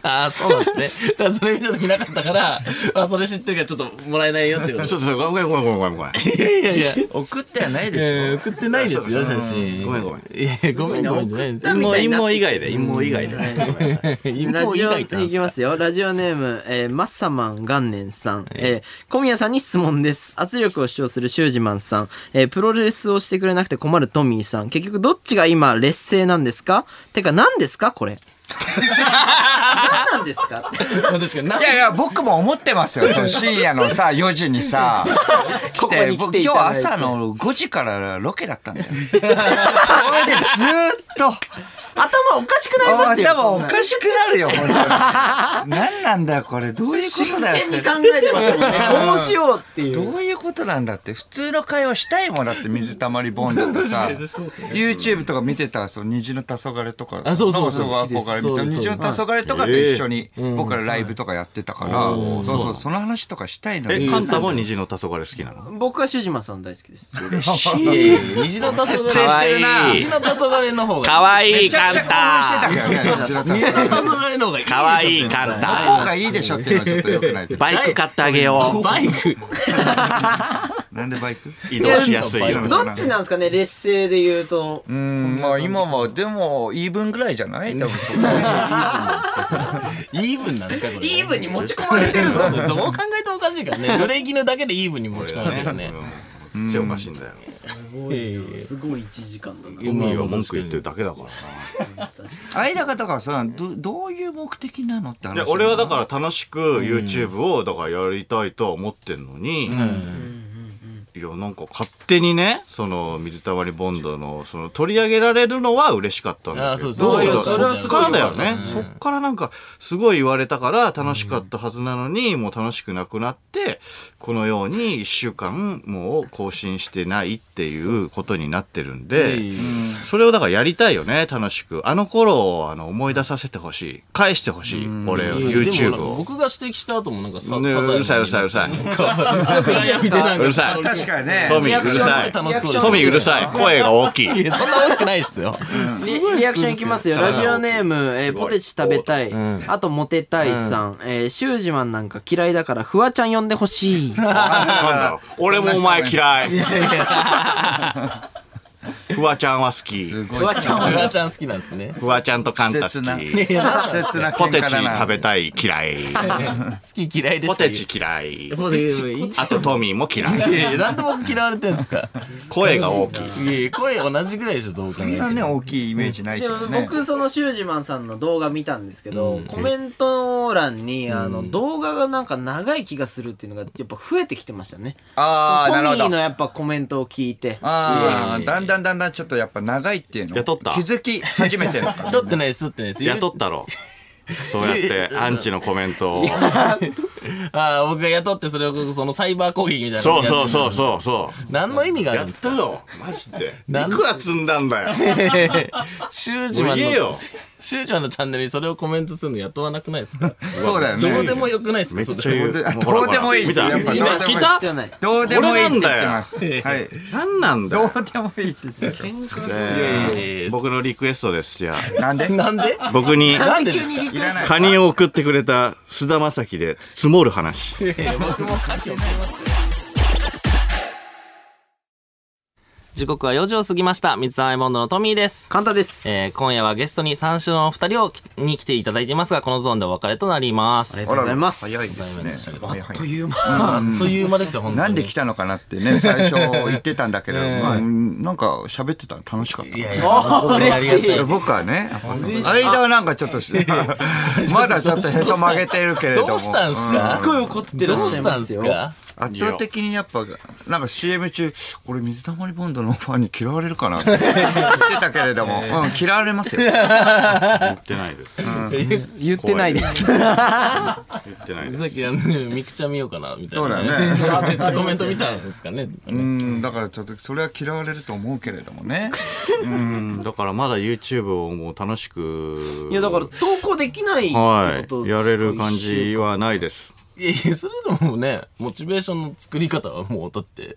ああ、そうなんですね。だからそれ見た時なかったから、まあそれ知ってるからちょっともらえないよってこと。 ちょっとごめん。 いやいや。 送ってはないでしょ。 送ってないですよ、写真。 ごめん。 いや、ごめんじゃないんです。 陰謀以外で。 陰謀以外っていきますよ。ラジオネーム、マッサマン元年さん。小宮さんに質問です。圧力を主張するシュージマンさん。プロレスをしてくれなくて困るトミーさん。結局どっちが今劣勢なんですか？てか何ですかこれ。何なんですか？ いや僕も思ってますよ。その深夜のさ4時にさ来て、僕今日朝の5時からロケだったんだよ。それでずーっと頭おかしくなりますよ。 頭おかしくなるよ本当に。何なんだよこれ、どういうことだよって。 考えてましたもんね。こうしようっていう。 どういうことなんだって。普通の会話したいもんだって。水たまりボンドとさYouTube とか見てたら虹の黄昏とか、 そう憧れみたいな。虹の黄昏とかと一緒に僕らライブとかやってたから、そうその話とかしたいのに。 カンタも虹の黄昏好きなの？ 僕はシュージマンさん大好きです。 嬉しい。虹の黄昏してるな。虹の黄昏の方が。 かわいいカンタ。 めちゃくちゃ興奮してたけどね。 虹の黄昏の方がいい。 かわいいカンタ。 方がいいでしょっていうのはちょっと良くないけど。 バイク買ってあげよう。 バイク。 なんでバイク？ 移動しやすいよ。 どっちなんですかね、劣勢で言うと。 まあ今はでもイーブンぐらいじゃない？多分そこ。 イーブンなんですかこれ。 イーブンに持ち込まれてるぞ。 どう考えてもおかしいからね。濡れ衣だけでイーブンに持ち込まれてるよね。 めっちゃおかしいんだよ。 すごい1時間だな。 海は文句言ってるだけだからな。 間がだからさ、どういう目的なのって話。 俺はだから楽しく YouTube をだからやりたいとは思ってんのに、いやなんか勝手にね、その水溜りボンドのその取り上げられるのは嬉しかったんだけど、そっからだよね。そっからなんかすごい言われたから楽しかったはずなのに、もう楽しくなくなって、このように1週間もう更新してないっていうことになってるんで、それをだからやりたいよね、楽しく。あの頃を思い出させてほしい、返してほしい、俺 YouTube を。 僕が指摘した後もなんかうるさい。うるさい。 確かにね。 トミーうるさい。トミーうるさい。声が大きい。 そんな大きくないですよ。 リアクションいきますよ。ラジオネーム、ポテチ食べたい。あとモテたいさん。シュージマンなんか嫌いだからフワちゃん呼んでほしい。 俺もお前嫌い。フワちゃんは好き。 フワちゃんフワちゃん好きなんですね。 フワちゃんとカンタ好き。ポテチ食べたい嫌い。 好き嫌いでポテチ嫌い。あとトミーも嫌い。 なんで僕嫌われてんですか？ 声が大きい。 声同じぐらいでしょ、どう考えても。 そんなね、大きいイメージないけどね。 僕そのシュージマンさんの動画見たんですけど、コメント欄に動画がなんか長い気がするっていうのがやっぱ増えてきてましたね。トミーのやっぱコメントを聞いて。 だんだんちょっとやっぱ長いっていうの雇った気づき始めてる。 撮ってないです。 雇ったろ。そうやってアンチのコメントを。 僕が雇ってそれをそのサイバー攻撃みたいな。 そう。 何の意味があるんですか？ やったろ。マジで。いくら積んだんだよ。 シュージマンのチャンネルにそれをコメントするの雇わなくないですか？ そうだよね。 どうでもよくないですか？ めっちゃ言う。 どうでもいい。 見た？ 聞いた？ どうでもいいって言ってます。はい。 何なんだよ。 どうでもいいって言ってる。 僕のリクエストです。じゃあ。 なんで？ 僕にいらない。 カニを送ってくれた菅田将暉で積もる話。 僕もカニを。時刻は4時を過ぎました。水溜りボンドのトミーです。 カンタです。 今夜はゲストに三種のお二人に来ていただいていますが、このゾーンでお別れとなります。 ありがとうございます。 早いですね。 あっという間。 あっという間ですよ、本当に。 なんで来たのかなってね、最初言ってたんだけど、なんか喋ってたら楽しかった。 嬉しい。 僕はね、間はなんかちょっと、まだちょっとへそ曲げてるけれども。 どうしたんすか？ すっごい怒ってらっしゃいますよ。 圧倒的にやっぱなんか CM 中これ水溜りボンドのファンに嫌われるかなって言ってたけれども、嫌われますよ。 言ってないです。 言ってないです。 言ってないです。 さっきミクチャ見ようかなみたいな。 そうだよね。 コメント見たんですかね。 だからちょっとそれは嫌われると思うけれどもね。 だからまだ YouTube をもう楽しく。 いやだから投稿できないってことやれる感じはないです。 いやそれでもね、モチベーションの作り方はもうだって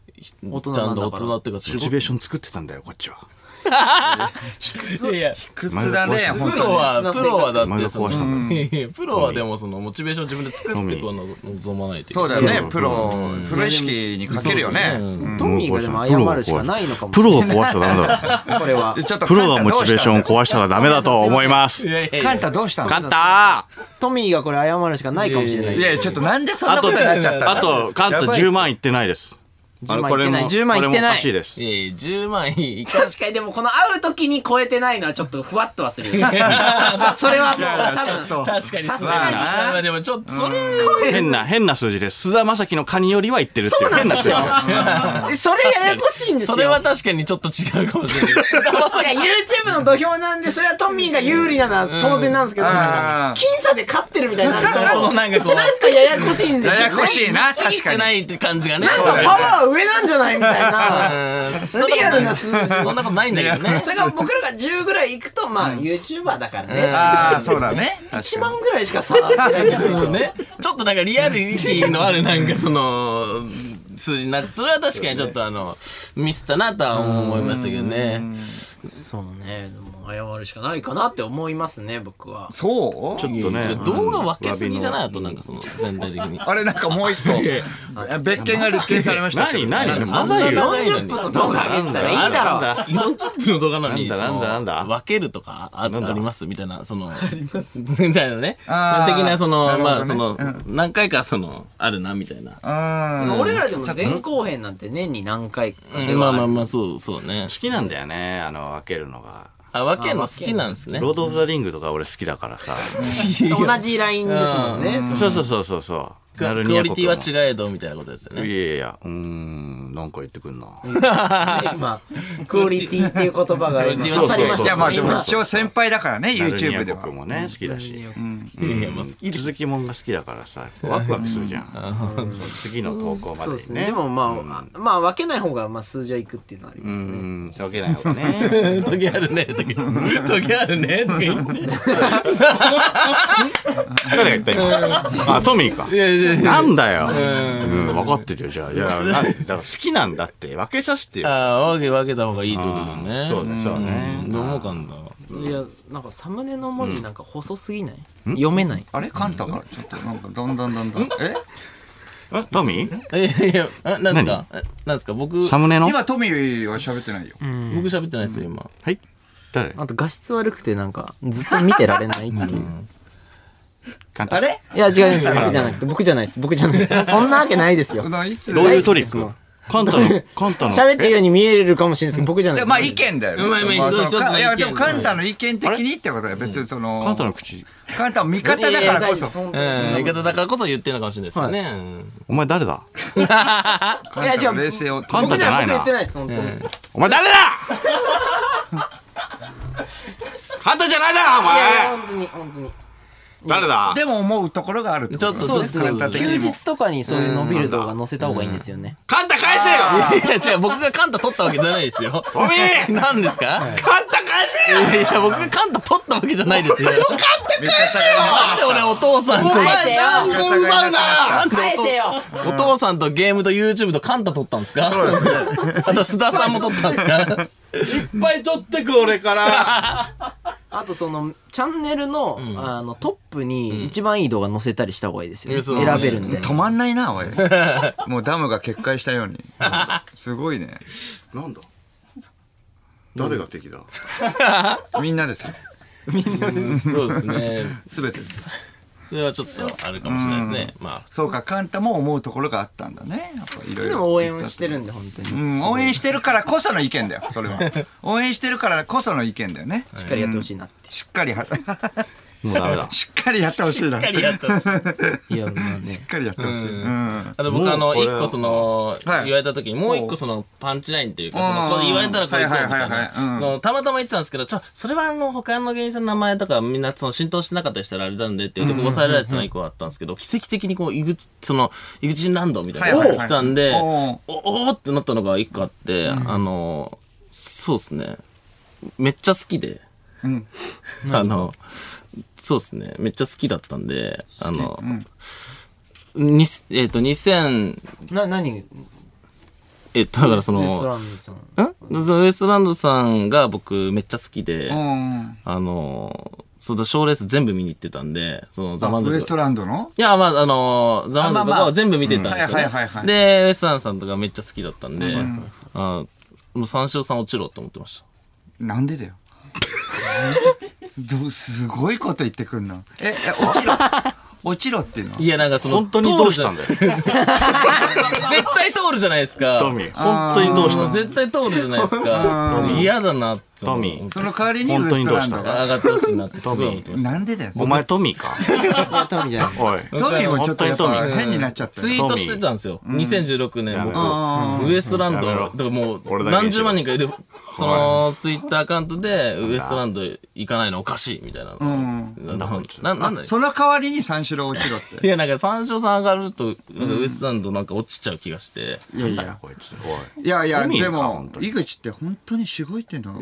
大人ちゃんと大なんだから人っていうかモチベーション作ってたんだよこっちは。 いや靴だね、本プロはだってお前が壊したんだいやプロはでもそのモチベーション自分で作ってこう望まないといけそうない。 だよね、プロ意識に欠けるよね。 トミーがでも謝るしかないのかも。 プロが壊しちゃダメだ。 これは。 ちょっとプロがモチベーションを壊したらダメだと思います。 いやいやいやカンタどうしたの？ カンタトミーがこれ謝るしかないかもしれない。 いや、ちょっとなんでそんなことになっちゃったの？ あと、カンタ10万いってないです。 10万いってない10万いってないこれもおかしいです。 いやいや10万いか確かにでもこの会う時に超えてないのはちょっとふわっとはするよ。それはもう多分。 確かにさすがにまあでもちょっとそれ変な数字です。菅田将暉のカニよりはいってるっていう変な数字。 それややこしいんですよ。 それは確かにちょっと違うかもしれない。菅田将暉いや YouTube の土俵なんでそれはトミーが有利なのは当然なんですけど、 あー僅差で勝ってるみたいになるそのとなんかこうなんかややこしいんですよね。 ややこしいな、 ちぎって確かに。 ないって感じがね。 なんかパワー上なんじゃないみたいな。 うんリアルな数字。 そんなことないんだけどねそ。れが僕らが10ぐらいいくとまあ YouTuber だからね。 ああ、そうだね。 1万ぐらいしか差が出ないですけどね、ちょっとなんかリアリティのあるなんかその数字になって、それは確かにちょっとミスったなとは思いましたけどね。 そうね。でも謝るしかないかなって思いますね僕は。 そうちょっとね。 動画分けすぎじゃない？あとなんかその全体的に。 あれなんかもう一個別件が立件されましたけど。 何まだ言う 40分の動画上げたらいいだろう。 40分の動画なのになんだ分けるとかありますみたいなそのみたいなねあー的なそのなるほどねまあその何回かそのあるなみたいな。 俺らでも前後編なんて年に何回かでまあはある。 まあまあそうね。 好きなんだよね、分けるのが。 あ分けるの好きなんですね。 ロード・オブ・ザ・リングとか俺好きだからさ。 同じラインですもんね。 そう。 クオリティは違えどみたいなことですよね。 いや、なんか言ってくんな。 今クオリティっていう言葉が今刺さりましたいや、まあでも今一応先輩だからね、YouTube では。 僕もね、好きだし。 いやまあ好きです。 続きもんが好きだからさ、ワクワクするじゃん。次の投稿までにね。 そうですね。でもまあ分けない方がまあ数字はいくっていうのはありますね。 分けない方がね。 時あるね時あるねとか言って。 誰が言った今。あ、トミーか。なんだよ。分かってるよ、じゃあ。いや、だから好きなんだって分けさせてよ。 ああ分けた方がいいってことだね。 そうね。 どう思うかんだ。 いやなんかサムネの文字なんか細すぎない？読めない。 あれカンタがちょっとなんかどんどん。 トミーいやなんですかなんですか僕サムネの今トミーは喋ってないよ。 僕喋ってないですよ今。 はい。誰あと画質悪くてなんかずっと見てられないっていう。 簡単あれいや違います。僕じゃなくて僕じゃないです。そんなわけないですよ。 いつどういうトリック大好きですもんカンタの。 喋ってるように見えるかもしれないですけど僕じゃないです。 まあ意見だよね。 まあ一つの意見いやでもカンタの意見的にってことは別にそのカンタの口。 カンタの味方だからこそ。 言い方だからこそ言ってるのかもしれないですよね。 お前誰だカンタの冷静を。 カンタ僕じゃ僕じゃないな言ってないです本当に。 お前誰だカンタじゃないな、おいや前本当に。 誰だでも思うところがあるってことちょっとそうですね。 カンタ的休にも。 日とかにそういう伸びる動画載せた方がいいんですよね。 カンタ返せよいや違う僕がカンタ取ったわけじゃないですよ。 おめえ何ですか？ カンタ返せよいや僕がカンタ取ったわけじゃないですよ。 味方がなんで俺お父さんと返せよなんで奪うな返せよお父さんとゲームと YouTube とカンタ取ったんですか？あと須田さんも取ったんですか？ いっぱい取ってく俺からあとそのチャンネルのトップに一番いい動画載せたりした方がいいですよ。 そう選べるんで。 止まんないなおい。もうダムが決壊したように。すごいね。 なんだ誰が敵だみんなですよ。 そうですね。 すべてです。 それはちょっとあるかもしれないですね。まあそうか、カンタも思うところがあったんだね。やっぱいろいろ。 でも応援してるんで本当に。 応援してるからこその意見だよ、それは。応援してるからこその意見だよね。 しっかりやってほしいなって。 しっかりもうダメだしっかりやってほしいな。 しっかりやったし。 いやまあねしっ。かりやってほしい。 あと僕もうこれ一個そのはい言われた時にもう一個そのパンチラインっていうかそのうんこれ言われたらこれ言ってよみたいはいはいはいはいなのたまたま言ってたんですけどそれは他の芸人さんの名前とかみんなその浸透してなかったりしたらあれなんでって言って抑えられてたのが一個あったんですけど奇跡的にこう井口ランドみたいなのが来たんでおーってなったのが一個あってそうですねめっちゃ好きでそうですねめっちゃ好きだったんで何だからそウエストの、 ランドさん。 ウエストランドさんが僕めっちゃ好きで、 うんその賞レース全部見に行ってたんで、そのザ・マンズウエストランドのいや、まあ、ザ・マンズとかは全部見てたんですよはいはいはいはね。 いで、ウエストランドさんとかめっちゃ好きだったんで、もう三四郎さん落ちろって思ってました。 なんでだよすごいこと言ってくんの落ちろ落ちろっていうのいや、なんかその、 本当にどうしたんだよ。 絶対通るじゃないですか。 トミー、本当にどうしたんだよ。 絶対通るじゃないですか。嫌だなって。 トミーその代わりにウ本当にどうしたエストランドが上がってほしいなってすごい思ってました。 なんでだよお前トミーか。 トミーじゃない。 おい。 トミーもちょっとやっぱ本当にトミー変になっちゃったツイートしてたんですよ。2016年あ僕、ウエストランド、 やめろだからもう俺だけにしろ何十万人かいる、そのツイッターアカウントでウエストランド行かないのおかしいみたいな。なんだその代わりに三四郎落ちろっていや、なんか三四郎さん上がると、なんかウエストランドなんか落ちちゃう気がして。 いやいやこいつ。おい。 いやいやトミーかでも本当に井口って本当にしごいてんの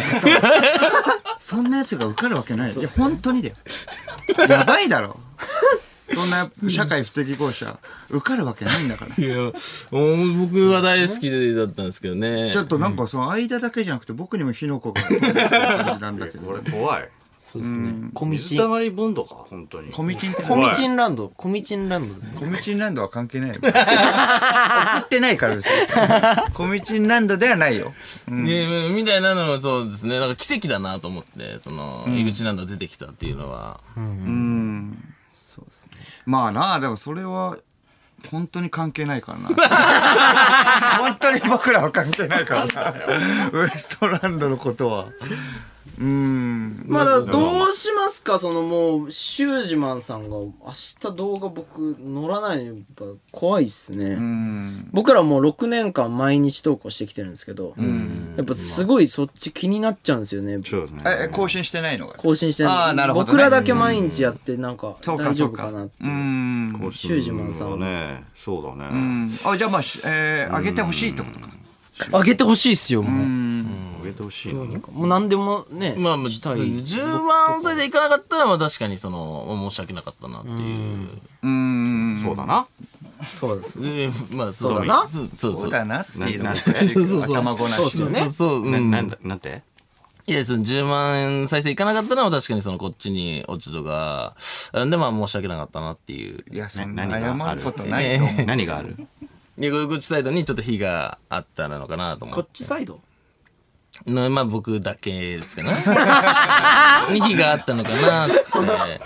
そんなやつが受かるわけないいや本当にだよやばいだろそんな社会不適合者受かるわけないんだからいや、もう僕は大好きだったんですけどね。 ちょっとなんかその間だけじゃなくて僕にも火の粉が感じなんだけどこれ怖い。 そうですね。コミチン。 水たまりボンドか、本当に。 コミチンコミチンランド。コミチンランドですね。 コミチンランドは関係ないよ送ってないからですよコミチンランドではないよねみたいなのもそうですね。なんか奇跡だなと思って、その、井口なんだ出てきたっていうのは。 そうですね。 まあなあでもそれは本当に関係ないからな本当に僕らは関係ないからなウエストランドのことはまあだからどうしますかそのもうシュージマンさんが明日動画僕乗らないのやっぱ怖いっすね僕らもう6年間毎日投稿してきてるんですけどやっぱすごいそっち気になっちゃうんですよねそうですね。 更新してないのが更新してあーなるほどね僕らだけ毎日やってなんかそうか大丈夫かなっていうシュージマンさんはね。そうだね。 あじゃあまあ上げてほしいってことか上げてほしいっすよもうあげてほしいの。 もう何でもねまあ、 したい 10万歳でいかなかったら、まあ確かにその、申し訳なかったなっていう。 そうだな。 そうですまあ、 そうだなそうだなっていうのなん頭ごなしそうですよねそう、 なんていや、その10万再生いかなかったら、確かにそのこっちに落ち度が、で、まあ申し訳なかったなっていう。 いやそんな何がある謝ることないと思う何があるいや、こっちサイドにちょっと火があったのかなと思こっっちサイドまあ僕だけですかね。に火があったのかなっつって。申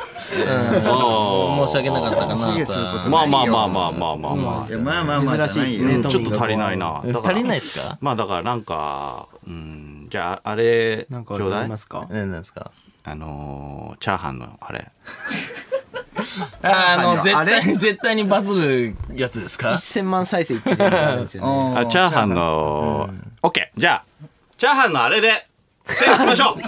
し訳なかったかなとは。 まあまあまあまあまあまあまあ。 いやまあまあまあ珍しいっすねちょっと足りないな。だから足りないですか？ まあだからなんか、じゃああれ、ちなんかょうだいありますか何なんですか？ チャーハンのあれ。 絶対にバズるやつですか 1000万再生いってるやつなんですよねチャーハンの、オッケーじゃあ、チャーハンのあれで、手をしましょうチャ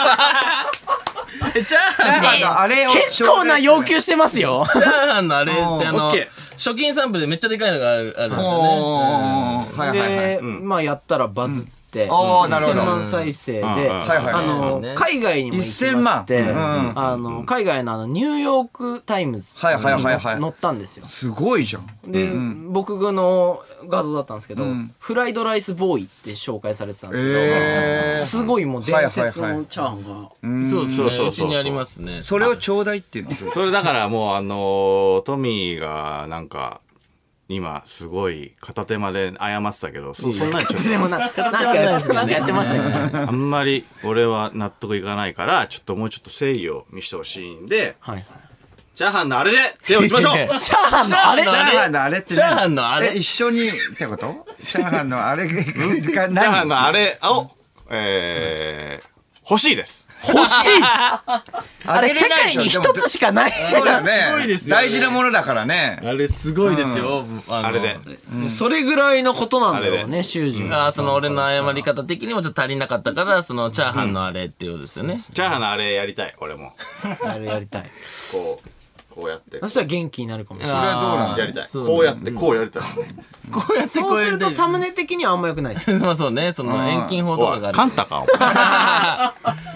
ーハンのあれを結構な要求してますよチャーハンのあれってオッケー初期サンプルでめっちゃでかいのがあるんですよね。 はいはいはいでまあやったらバズって1000 おーなるほど万再生ではいはい海外にも行きまして 1000万海外のニューヨークタイムズにはいはいはいはい載ったんですよすごいじゃんで僕の画像だったんですけどフライドライスボーイって紹介されてたんですけどすごいもう伝説のチャーハンがそうそうそう。うちにありますね。 それをちょうだいっていうのそれだからもうトミーがなんか、今すごい片手まで謝ってたけど、そんなにちょっでもなんかやってましたよねとあんまり俺は納得いかないから、ちょっともうちょっと誠意を見せてほしいんで、 はいはいチャーハンのあれで手を打ちましょうチャーハンのあれチャーハンのあれってチャーハンのあれ一緒にってことチャーハンのあれがチャーハンのあれを、欲しいです欲しいあれ世界に一つしかないそうだよねすごいですよね大事なものだからねあれすごいですよ。 あれでそれぐらいのことなんだろうあれね修二その俺の謝り方的にもちょっと足りなかったから、そのチャーハンのあれっていうことですよね。 チャーハンのあれやりたい俺もあれやりたいこうやってそしたら元気になるかもしれないそれはどうなんだやりたいそうこうやってこうやりたいこうやってこそうすうやってるとサムネ的にはあんま良くないですまあそうね、その遠近法とかがある。 カンタか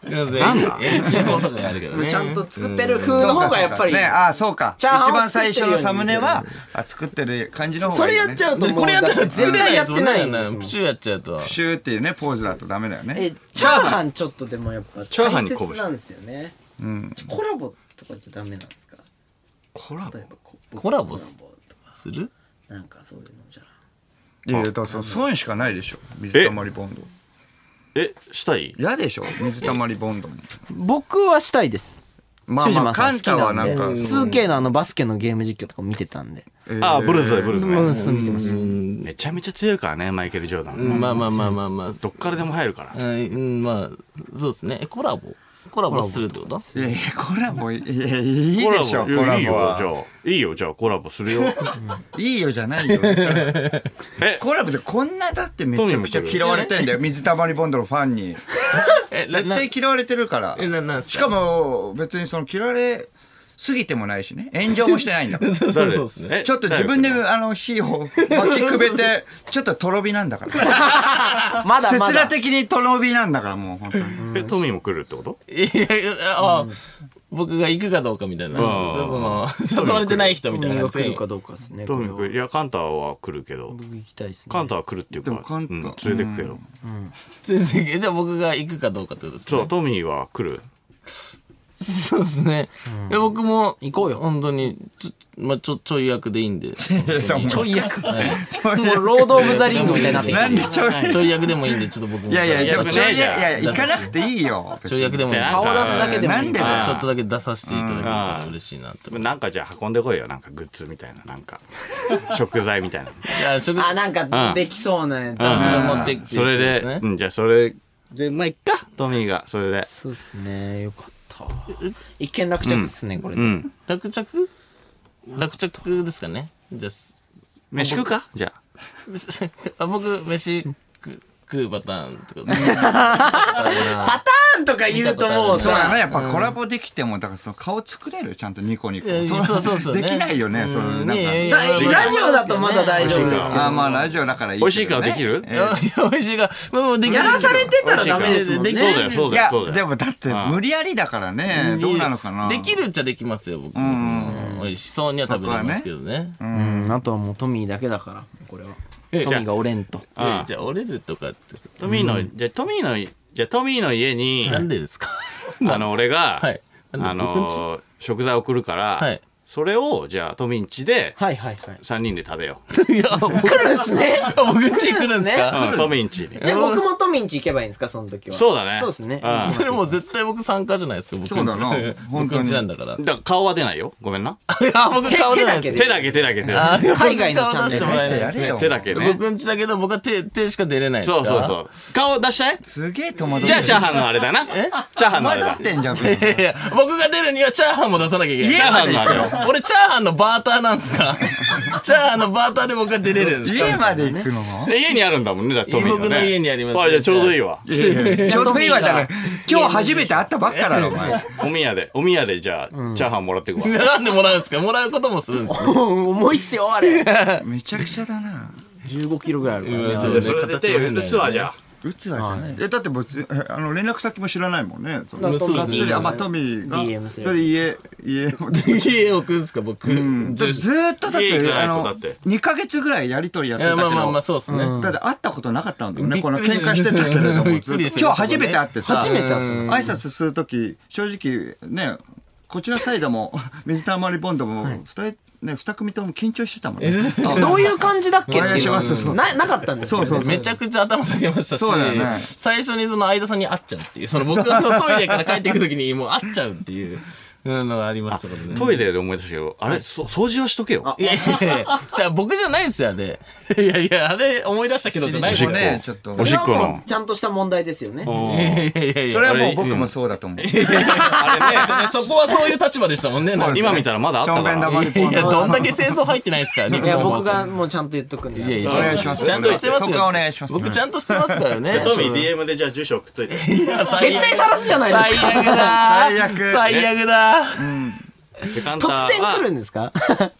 なんだ遠近法とかやるけどね。 ちゃんと作ってる風の方がやっぱり。 ね、あ、そうか。一チャーハンを番作ってるように最初のサムネは、作ってる感じの方それがいいよね。 やっちゃうともうこれやったら絶対やってないんですもんプシューやっちゃうと。 プシューっていうね、ポーズだとダメだよね。 チャーハンちょっとでもやっぱチャーハ大ンに鼓舞切なんですよね。コラボとかじゃダメなんですか？ コラボ例えばコラボすとかする？ なんかそういうのじゃ。 いやいや、だからその損しかないでしょ。水溜りボンド。 したい？ 嫌でしょ水溜りボンドも。 僕はしたいです。 まあまあ、 シュージマンさカンタん好きなんではなんか、 2K のバスケのゲーム実況とか見てたんで。 あ、ブルーズね。 見てました。 めちゃめちゃ強いからね、マイケル・ジョーダン。 まあまあまあまあまあ。 どっからでも入るから。 まあ、そうですね。コラボするってこと？ いやいや、コラボ、いや、いいでしょ、コラいいよ、じゃボは。 あ。いいよ、じゃあコラボするよ。 いいよじゃないよ。コラボでこんなだってめちゃくちゃ嫌われてんだよ、水溜りボンドのファンに。絶対嫌われてるから。 なんすか？ しかも、別にその嫌われすぎてもないしね。炎上もしてないんだから。 そうですね。 ちょっと自分で火を巻きくべて、ちょっととろ火なんだから。 まだま切なだ。 的にとろ火なんだから、もう本当に。 トミーも来るってこと？ いやいや、僕が行くかどうかみたいな。誘われてない人みたいな感じで。 来るかどうかですね。 トミー来る。いや、カンタは来るけど。 僕行きたいですね。 カンタは来るっていうか、 でもカンタ連れてくけど。 全然、じゃあ僕が行くかどうかってことですね。 そう、トミーは来る。 そうですね。僕も行こうよ。 本当にちょい役でいいんで。 ちょい役。 はいもうロード・オブ・ザ・リングみたいになってなんでちょい、 ちょい役でもいいんで、ちょっと僕も。 いやいや、でもちょい、いじゃんやいや、行かなくていいよ。 ちょい役でもいいんで。 じゃあ顔出すだけでもいいなんでから。 ちょっとだけ出させていただけたら嬉しいなって。 なんかじゃあ運んでこいよ。なんかグッズみたいな。なんか、食材みたいな。 じゃあ、食あ、なんかできそうなやつ。 それ持ってきて。 それで、じゃあそれで、まあ、いっか。トミーが、それで。 そうですね。よかった。一見落着ですね、これで。 落着ですかね。じゃ飯食うかじゃあ。 僕、飯食うパターンってことですね。 パターンとか言うともうさ、 そうだね、やっぱコラボできても、だからその顔作れるちゃんとニコニコ。 そうね。 できないよね、そのなんか。 ラジオだとまだ大丈夫ですけど。 あ、まあラジオだからいい。 美味しい顔できる？ いや、美味しいが、もうできる。 やらされてたらダメですもんね。 できるそういやだよ。、 でもだって無理やりだからね、どうなのかな。 できるっちゃできますよ、僕も。美味しそうには食べれますけどね。 あとはもうトミーだけだから、これは。トミーが折れんと。 じゃあ、折れるとかって。 トミーの家に、 なんでですか？ 俺がはい、 食材送るから、 はいそれを、じゃあ、トミーん家で、 はいはいはい。 3人で食べよいや、僕来るんすね。 僕ん家来るんですか？ う。トミーん家に。 じゃあ僕もトミーんち行けばいいんですか、その時は。 そうだね。 そうですね。 それもう絶対僕参加じゃないですか、僕ん家。 そうだな本当に僕ん家なんだから。 だから顔は出ないよ。ごめんな。 いや、僕顔出ない手です。 手だけ。 海外のチャンネル顔出してもらえないですね。 よ手だけね。 僕ん家だけど僕は手しか出れないですかそうそうそう。顔出したい？ すげえ戸惑じゃあ、チャーハンのあれだな。チャーハンのあれだ戸惑。ってんじゃん。 いやいや、僕が出るにはチャーハンも出さなきゃいけない。 チャーハンのあれよ。 俺チャーハンのバーターなんすか？チャーハンのバーターで僕は出れるんですか？ 家まで行くの？ 家にあるんだもんね、だってトミーのね。 僕の家にありますあ、じゃあちょうどいいわ。 ちょうどいいわじゃない。今日初めて会ったばっかだろ、お前。 お宮でじゃあ、チャーハンもらってくわ。 なんでもらうんですか？もらうこともするんですか？ 重いっすよ、あれ。 めちゃくちゃだな。 15キロぐらいあるからね。 そうねそれで手打つわ、じゃあ。 器じゃない。だって別に連絡先も知らないもんね。そのそうですねがっつりまあトミーが DM するそれ家家置くんですか僕？ ずーっとだっ家行てかないとだって 2ヶ月ぐらいやりとりやってたけど、 まあそうですね。 だって会ったことなかったんだよね。 びっこのくりした喧嘩してたけれども、 びっくりですよ今日初めて会ってさ、 初めて会った挨拶するとき正直ね、こちらサイドも水溜りボンドも2組とも緊張してたもんね。 どういう感じだっけってお願いいうしますそうなかったんですよね。 そうめちゃくちゃ頭下げましたし、 そうだよね最初にその相田さんに会っちゃうっていう、その僕がトイレから帰っていくときにもう会っちゃうっていうのがありましたからね。 トイレで思い出したけど、あれ、掃除はしとけよ。 いやいやいや、じゃあ僕じゃないですよ、あれ。いやいや、あれ思い出したけどじゃないですよ。 ね、ちょっとおしっこそれはものう。ちゃんとした問題ですよね。 いやいやいやそれはもう僕もそうだと思う。 あれね、そこはそういう立場でしたもんね。なんか今見たらまだあったかションベンら。 玉リポンいや、どんだけ清掃入ってないですか、 いや、僕がもうちゃんと言っとくんで。 いやいや、 お願いしますちゃんとしてますよ。 そこはお願いします僕ちゃんとしてますからね。 トミー DM でじゃあ住所送っといて。 いや絶対晒すじゃないですか。 最悪だ。 最悪最悪だ。 でカンタ突然来るは、 んですか？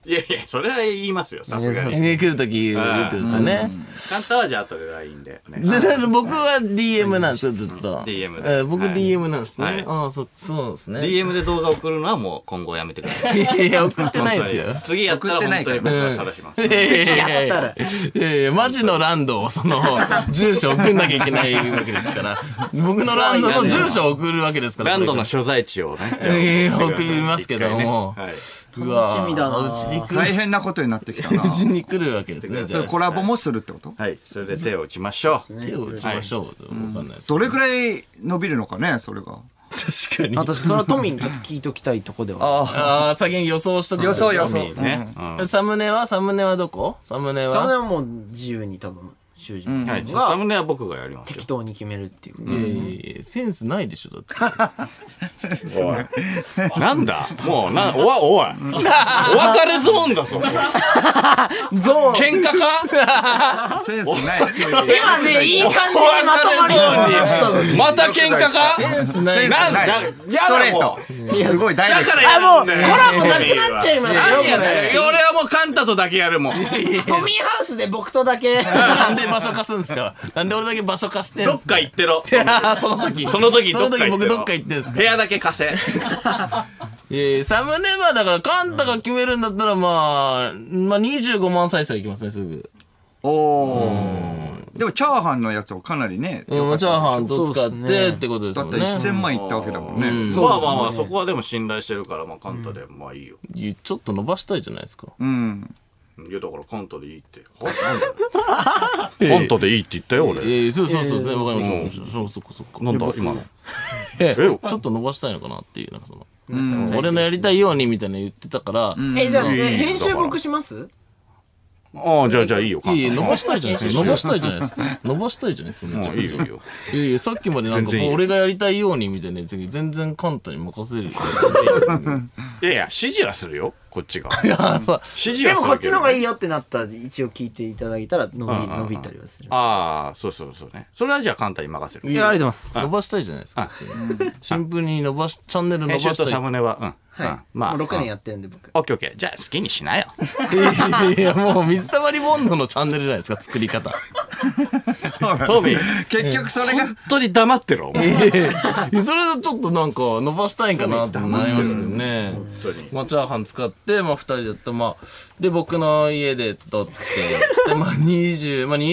いやいや、それは言いますよ、さすがに。 来るとき言ってるんですよね。 カンタはじゃあ後で LINE でお願いしでます。 僕は DM なんですよ、ずっと。 DM で僕 DM なんですはい。 ねああ、そうですね。 DM で動画送るのはもう今後やめてください。 いやいや、送ってないですよ。 次やったら本当に僕が晒します。 いやいやいや、マジのランドを住所送んなきゃいけないわけですから。僕のランドの住所を送るわけですから。 ランドの所在地をね。 送りますけども。 はい。 うわ楽しみだなうちに来る。 大変なことになってきたなうちに来るわけですね。じゃあそれコラボもするってことはい。それで手を打ちましょう。 手を打ちましょう。わかんないです。 どれくらい伸びるのかねそれが確かに。 私それはトミーにちょっと聞いときたいとこではああ、先に予想しとく。 予想ね。 サムネはどこサムネはそれはもう自由に多分修二はい。 君がサムネは僕がやりますよ適。当に決めるっていういやセンスないでしょ、だって。 おい。なんだもう、おい。お別れゾーンだぞ。 ゾーン喧嘩かセンスない今ねいい感じにまとまりそうにまた喧嘩かセンスない。 なんだないやストレだもートすごいダイレクトだからやるんだよ。 コラボなくなっちゃいますよ何やこれねん俺はもうカンタとだけやるもん。 トミーハウスで僕とだけなんで場所貸すんすかなんで俺だけ場所貸してんどっすかか行ってろ。 その時その時どっか行ってろ。 僕どっか行ってんすか部屋だけ貸せ。 サムネはだからカンタが決めるんだったらまあ25万再生いきますねすぐ。 おおでもチャーハンのやつをかなりねチャーハンと使っそうっすねてってことですだってもんね。 1000万いったわけだもんねまあまあまあそこはでも信頼してるからまあカンタでまあいいよ。 いやちょっと伸ばしたいじゃないですか。 うんいやだからカンタでいいって。カンタでいいって言ったよ俺。 そうわかりますそっかなんだ今の。 ちょっと伸ばしたいのかなっていうなんか俺のやりたいようにみたいな言ってたからじゃあ編集僕しますああじゃあいいよカンタ。 いや伸ばしたいじゃないですか。伸ばしたいじゃないですか。伸ばしたいじゃないですか。めちゃめちゃいいよいいよ。 いやさっきまでなんか全然いいよ俺がやりたいようにみたいなやつに全然簡単に任せるよ。 いやいや指示はするよこっちが。 いやさ指示でもこっはするけどちの方がいいよってなったら一応聞いていただいたら伸びたりはするああそうね。それはじゃあカンタに任せる。 いやありがとうございます伸ばしたいじゃないですか。シンプルにチャンネル伸ば編集としたい。 サムネははいまあもう6年やってるんで僕オッケーオッケーじゃあ好きにしなよ。 いやもう水溜りボンドのチャンネルじゃないですか作り方。 トミー結局それが本当に黙ってろ。 いやそれをちょっっとなんか伸ばしたいんかなってなりますけどね。まあチャーハン使って、まあ2人でやってまあで僕の家で撮ってでまあ20万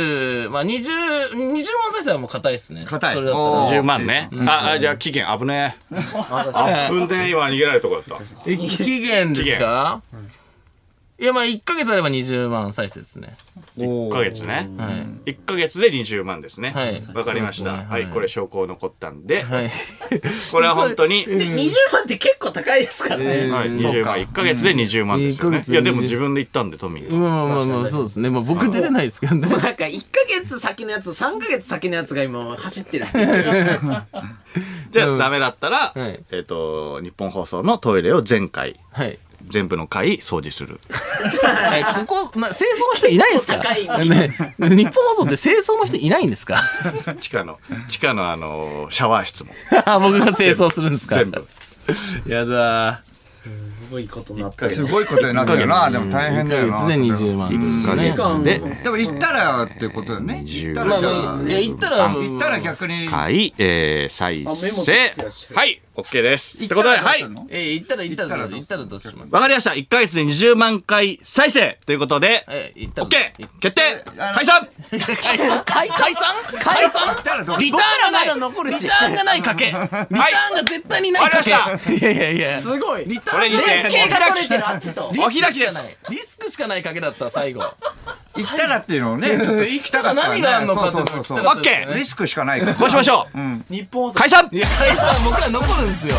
再生はもう硬いですね。 硬いそれだったら 10万ね。あ、じゃあ期限危ねえ。危ねえ、今逃げられるとこだった。 期限ですか？いやまあ1ヶ月あれば20万再生ですね。 1ヶ月ね。 はい 1ヶ月で20万ですね。 はいわかりました。はい、これ証拠残ったんで、 はい。 これは本当に、 20万って結構高いですからね。 はい、20万、1ヶ月で20万ですよね。いや、でも自分で言ったんで、トミーが。 まあそうですね。まあ僕出れないですけどね。 もうなんか1ヶ月先のやつ3ヶ月先のやつが今走ってる。 じゃあダメだったら、 はい日本放送のトイレを全部の回掃除する。 ここ清掃の人いないんですか？ 高いね日本放送って清掃の人いないんですか？ 地下のシャワー室も。 僕が清掃するんですか？ 全部。 やだすごいことになったすごいことになってるな。でも大変だよな。 1ヶ月で20万 1ヶ月ででも行ったらってことだよね。行ったらじゃあいや行ったら行ったら逆に回、再メモ取生ってらっしゃ。るはい、OK です。ってことで、はい。 行ったらどうします？ わかりました。1ヶ月で20万回再生ということで、 行ったら OK! 決定解散解散リターンがないまだ残るしリターンがない賭けリターンが絶対にない賭けわかりまいやすごい。 リターンこれにて連携が取れてるあっちと。 お開きです。 リスクしかない賭けだった最後行ったらっていうのをね。 行ったら何があるのかってそうそうそう聞きたかったですね OK リスクしかないから。 こうしましょう。 日本解散いや解散僕ら残るんですよ。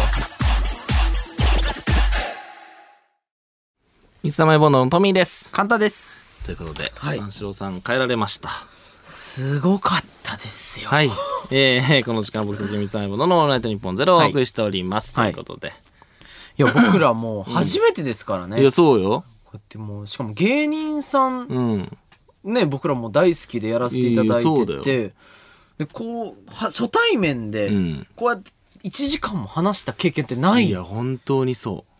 水溜りボンドのトミーです簡単です。 ということで、 はい三四郎さん帰られました。 すごかったですよ。 はい、この時間僕たち三溜りボンドのオールナイトニッポンゼロをお送りしております、 はいということで、 いや、僕らもう初めてですからね。 いやこそうよ。 うやってもう、しかも芸人さん、 うんね、僕らも大好きでやらせていただいそうだよてて、で、こう、初対面でうん、 こうやって1時間も話した経験ってないいや本当にそ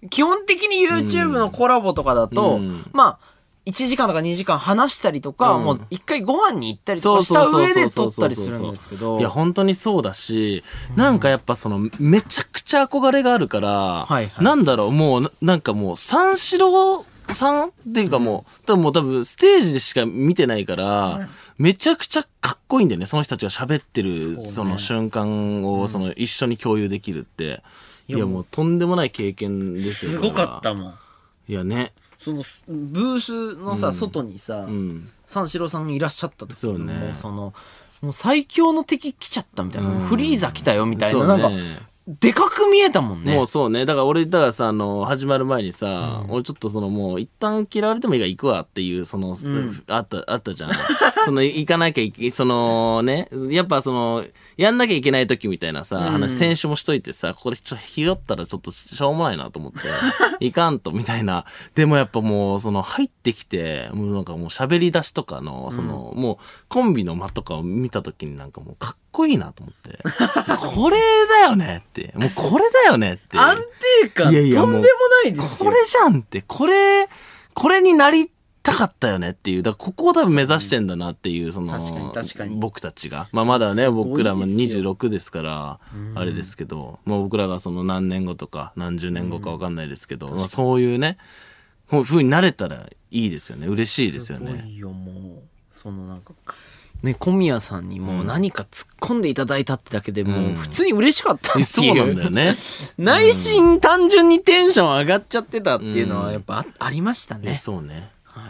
基本的に YouTube のコラボとかだと、まあ、1時間とか2時間話したりとか、もう一回ご飯に行ったりとかした上で撮ったりするんですけど。 いや、本当にそうだし、なんかやっぱめちゃくちゃ憧れがあるから、なんだろう、もう、なんかもう、三四郎さんっていうかもう、多分ステージでしか見てないから、めちゃくちゃかっこいいんだよね。その人たちが喋ってる、その瞬間を、一緒に共有できるって。いや、もうとんでもない経験ですよ。 すごかったもん。 いやね。 そのブースのさ、外にさ、三四郎さんいらっしゃった時にもう最強の敵来ちゃったみたいな、フリーザ来たよみたいな、なんかでかく見えたもんね。 もうそうね。だから俺、さ、始まる前にさ、俺ちょっともう一旦嫌われてもいいから行くわっていう、あったじゃん。行かなきゃね、やっぱやんなきゃいけない時みたいなさ、話、選手もしといてさ、ここでひよったらちょっとしょうもないなと思って、いかんと、みたいな。でもやっぱもう、入ってきて、もうなんかもう喋り出しとかの、もうコンビの間とかを見た時になんかもうかっこいいなと思って、これだよねって。もうこれだよねって。 安定感とんでもないですよ。 これじゃんって。これになりたかったよねっていう。だからここを多分目指してんだなっていう、 確かに僕たちが。まあまだね、僕らも26ですから、あれですけど、もう僕らが何年後とか何十年後かわかんないですけど、まあそういうね、こういう風になれたらいいですよね。嬉しいですよね。 すごいよ、もう。なんか。ね、小宮さんにも何か突っ込んでいただいたってだけでもう普通に嬉しかったっていう、 そうなんだよね。 内心単純にテンション上がっちゃってたっていうのはやっぱありましたね。 そうね。 はい。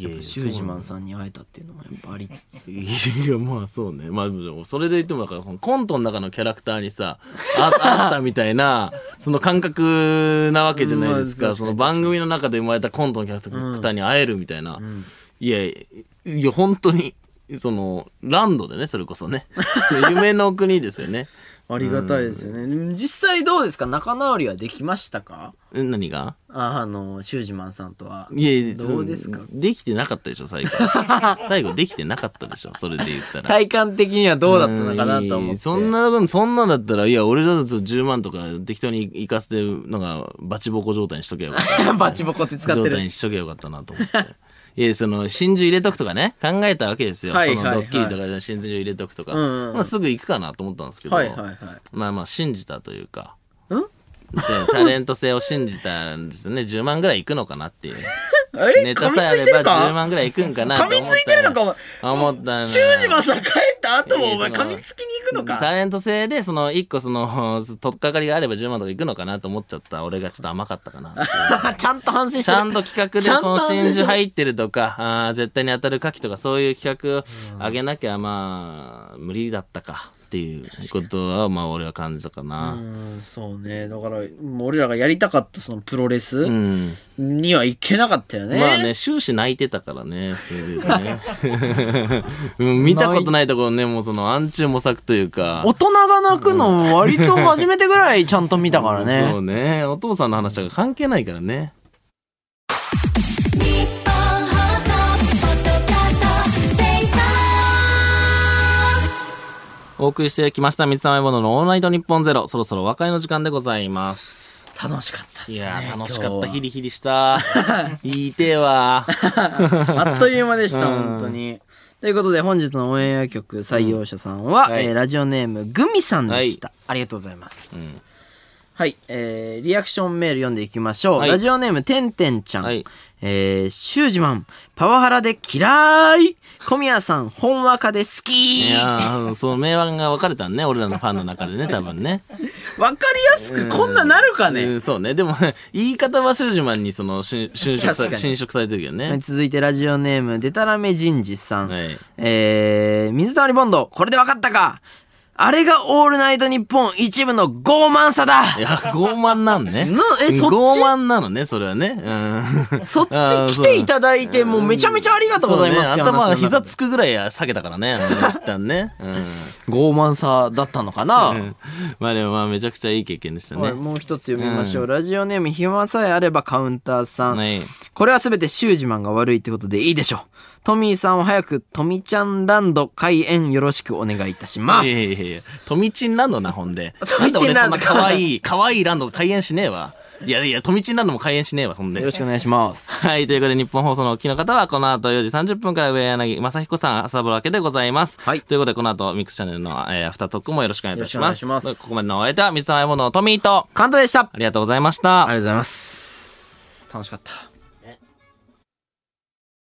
シュージマンさんに会えたっていうのもやっぱありつつ。 いや、まあそうね。まあそれで言ってもだからコントの中のキャラクターにさ、あったみたいな、感覚なわけじゃないですか。番組の中で生まれたコントのキャラクターに会えるみたいな。いや、本当に。ランドでね、それこそね。夢の国ですよね。 ありがたいですよね。実際どうですか？仲直りはできましたか？ 何が？ シュージマンさんとは。 いや、 どうですか？ できてなかったでしょ、最後。最後できてなかったでしょ、それで言ったら。 体感的にはどうだったのかなと思って。 そんなんだったら、いや、俺だと10万とか適当に行かせてるのが、バチボコ状態にしとけばよかった。 バチボコって使ってる。 状態にしとけばよかったなと思って。いや、真珠入れとくとかね、考えたわけですよ。ドッキリとかで真珠入れとくとか。まあ、すぐ行くかなと思ったんですけど、まあ信じたというか、タレント性を信じたんですよね。10万ぐらい行くのかなっていう。ネタさえあれば10万ぐらい行くんかなと思った。 噛みついてるのか思ったシュージマンさん帰った後もお前噛みつきに行くのか。 タレント性で一個取っかかりがあれば10万とか行くのかなと思っちゃった俺がちょっと甘かったかな。 ちゃんと反省してる。 ちゃんと企画で真珠入ってるとか、絶対に当たる牡蠣とかそういう企画をあげなきゃまあ無理だったか。っていうことはまあ俺は感じたかな。 そうね。だから俺らがやりたかったプロレスには行けなかったよね。 まあね、終始泣いてたからね。それでね見たことないところね、もう暗中模索というか。 大人が泣くの割と初めてぐらいちゃんと見たからね。 そうね。お父さんの話とか関係ないからね。お送りしてきました水溜りボンドのオールナイトニッポンゼロ、そろそろお別れの時間でございます。 楽しかったですね。 いや楽しかった。ヒリヒリした言いてえわあっという間でした本当に。ということで本日のオンエア曲採用者さんは、ラジオネームグミさんでした、ありがとうございます、はい、リアクションメール読んでいきましょう、ラジオネームてんてんちゃん、シュージマンパワハラで嫌い、小宮さんほんわかで好き。 いやその明暗が分かれたんね、俺らのファンの中でね、多分ね。 分かりやすくこんななるかね。 そうね。でも言い方はシュージマンに侵食されてるけどね。 続いてラジオネームデタラメ人事さん、水溜りボンドこれで分かったか、あれがオールナイトニッポン一部の傲慢さだ。 いや、傲慢なんね。 そっち傲慢なのね、それはね。 そっち来ていただいて、もうめちゃめちゃありがとうございますって話。 頭膝つくぐらい下げたからね、一旦ね。 傲慢さだったのかな。 まあでもめちゃくちゃいい経験でしたね。 もう一つ読みましょう。ラジオネーム暇さえあればカウンターさん。これはすべてシュージマンが悪いってことでいいでしょう。トミーさんは早くトミちゃんランド開園よろしくお願いいたします。 トミチンランドな、ほんで。なんで俺そんな可愛いランド開園しねえわ。 いやいや、富地ランドも開園しねえわ、そんで。 よろしくお願いします。 はい、ということで日本放送のお聞きの方は、この後4時30分から上柳正彦さん朝ぼらけでございます。 はい。 ということで、この後ミックスチャンネルの、アフタートークもよろしくお願いいたします。 よろしくお願いします。 ここまでのお相手は、水溜りボンドのトミーと、 カンタでした。 ありがとうございました。 ありがとうございます。楽しかった。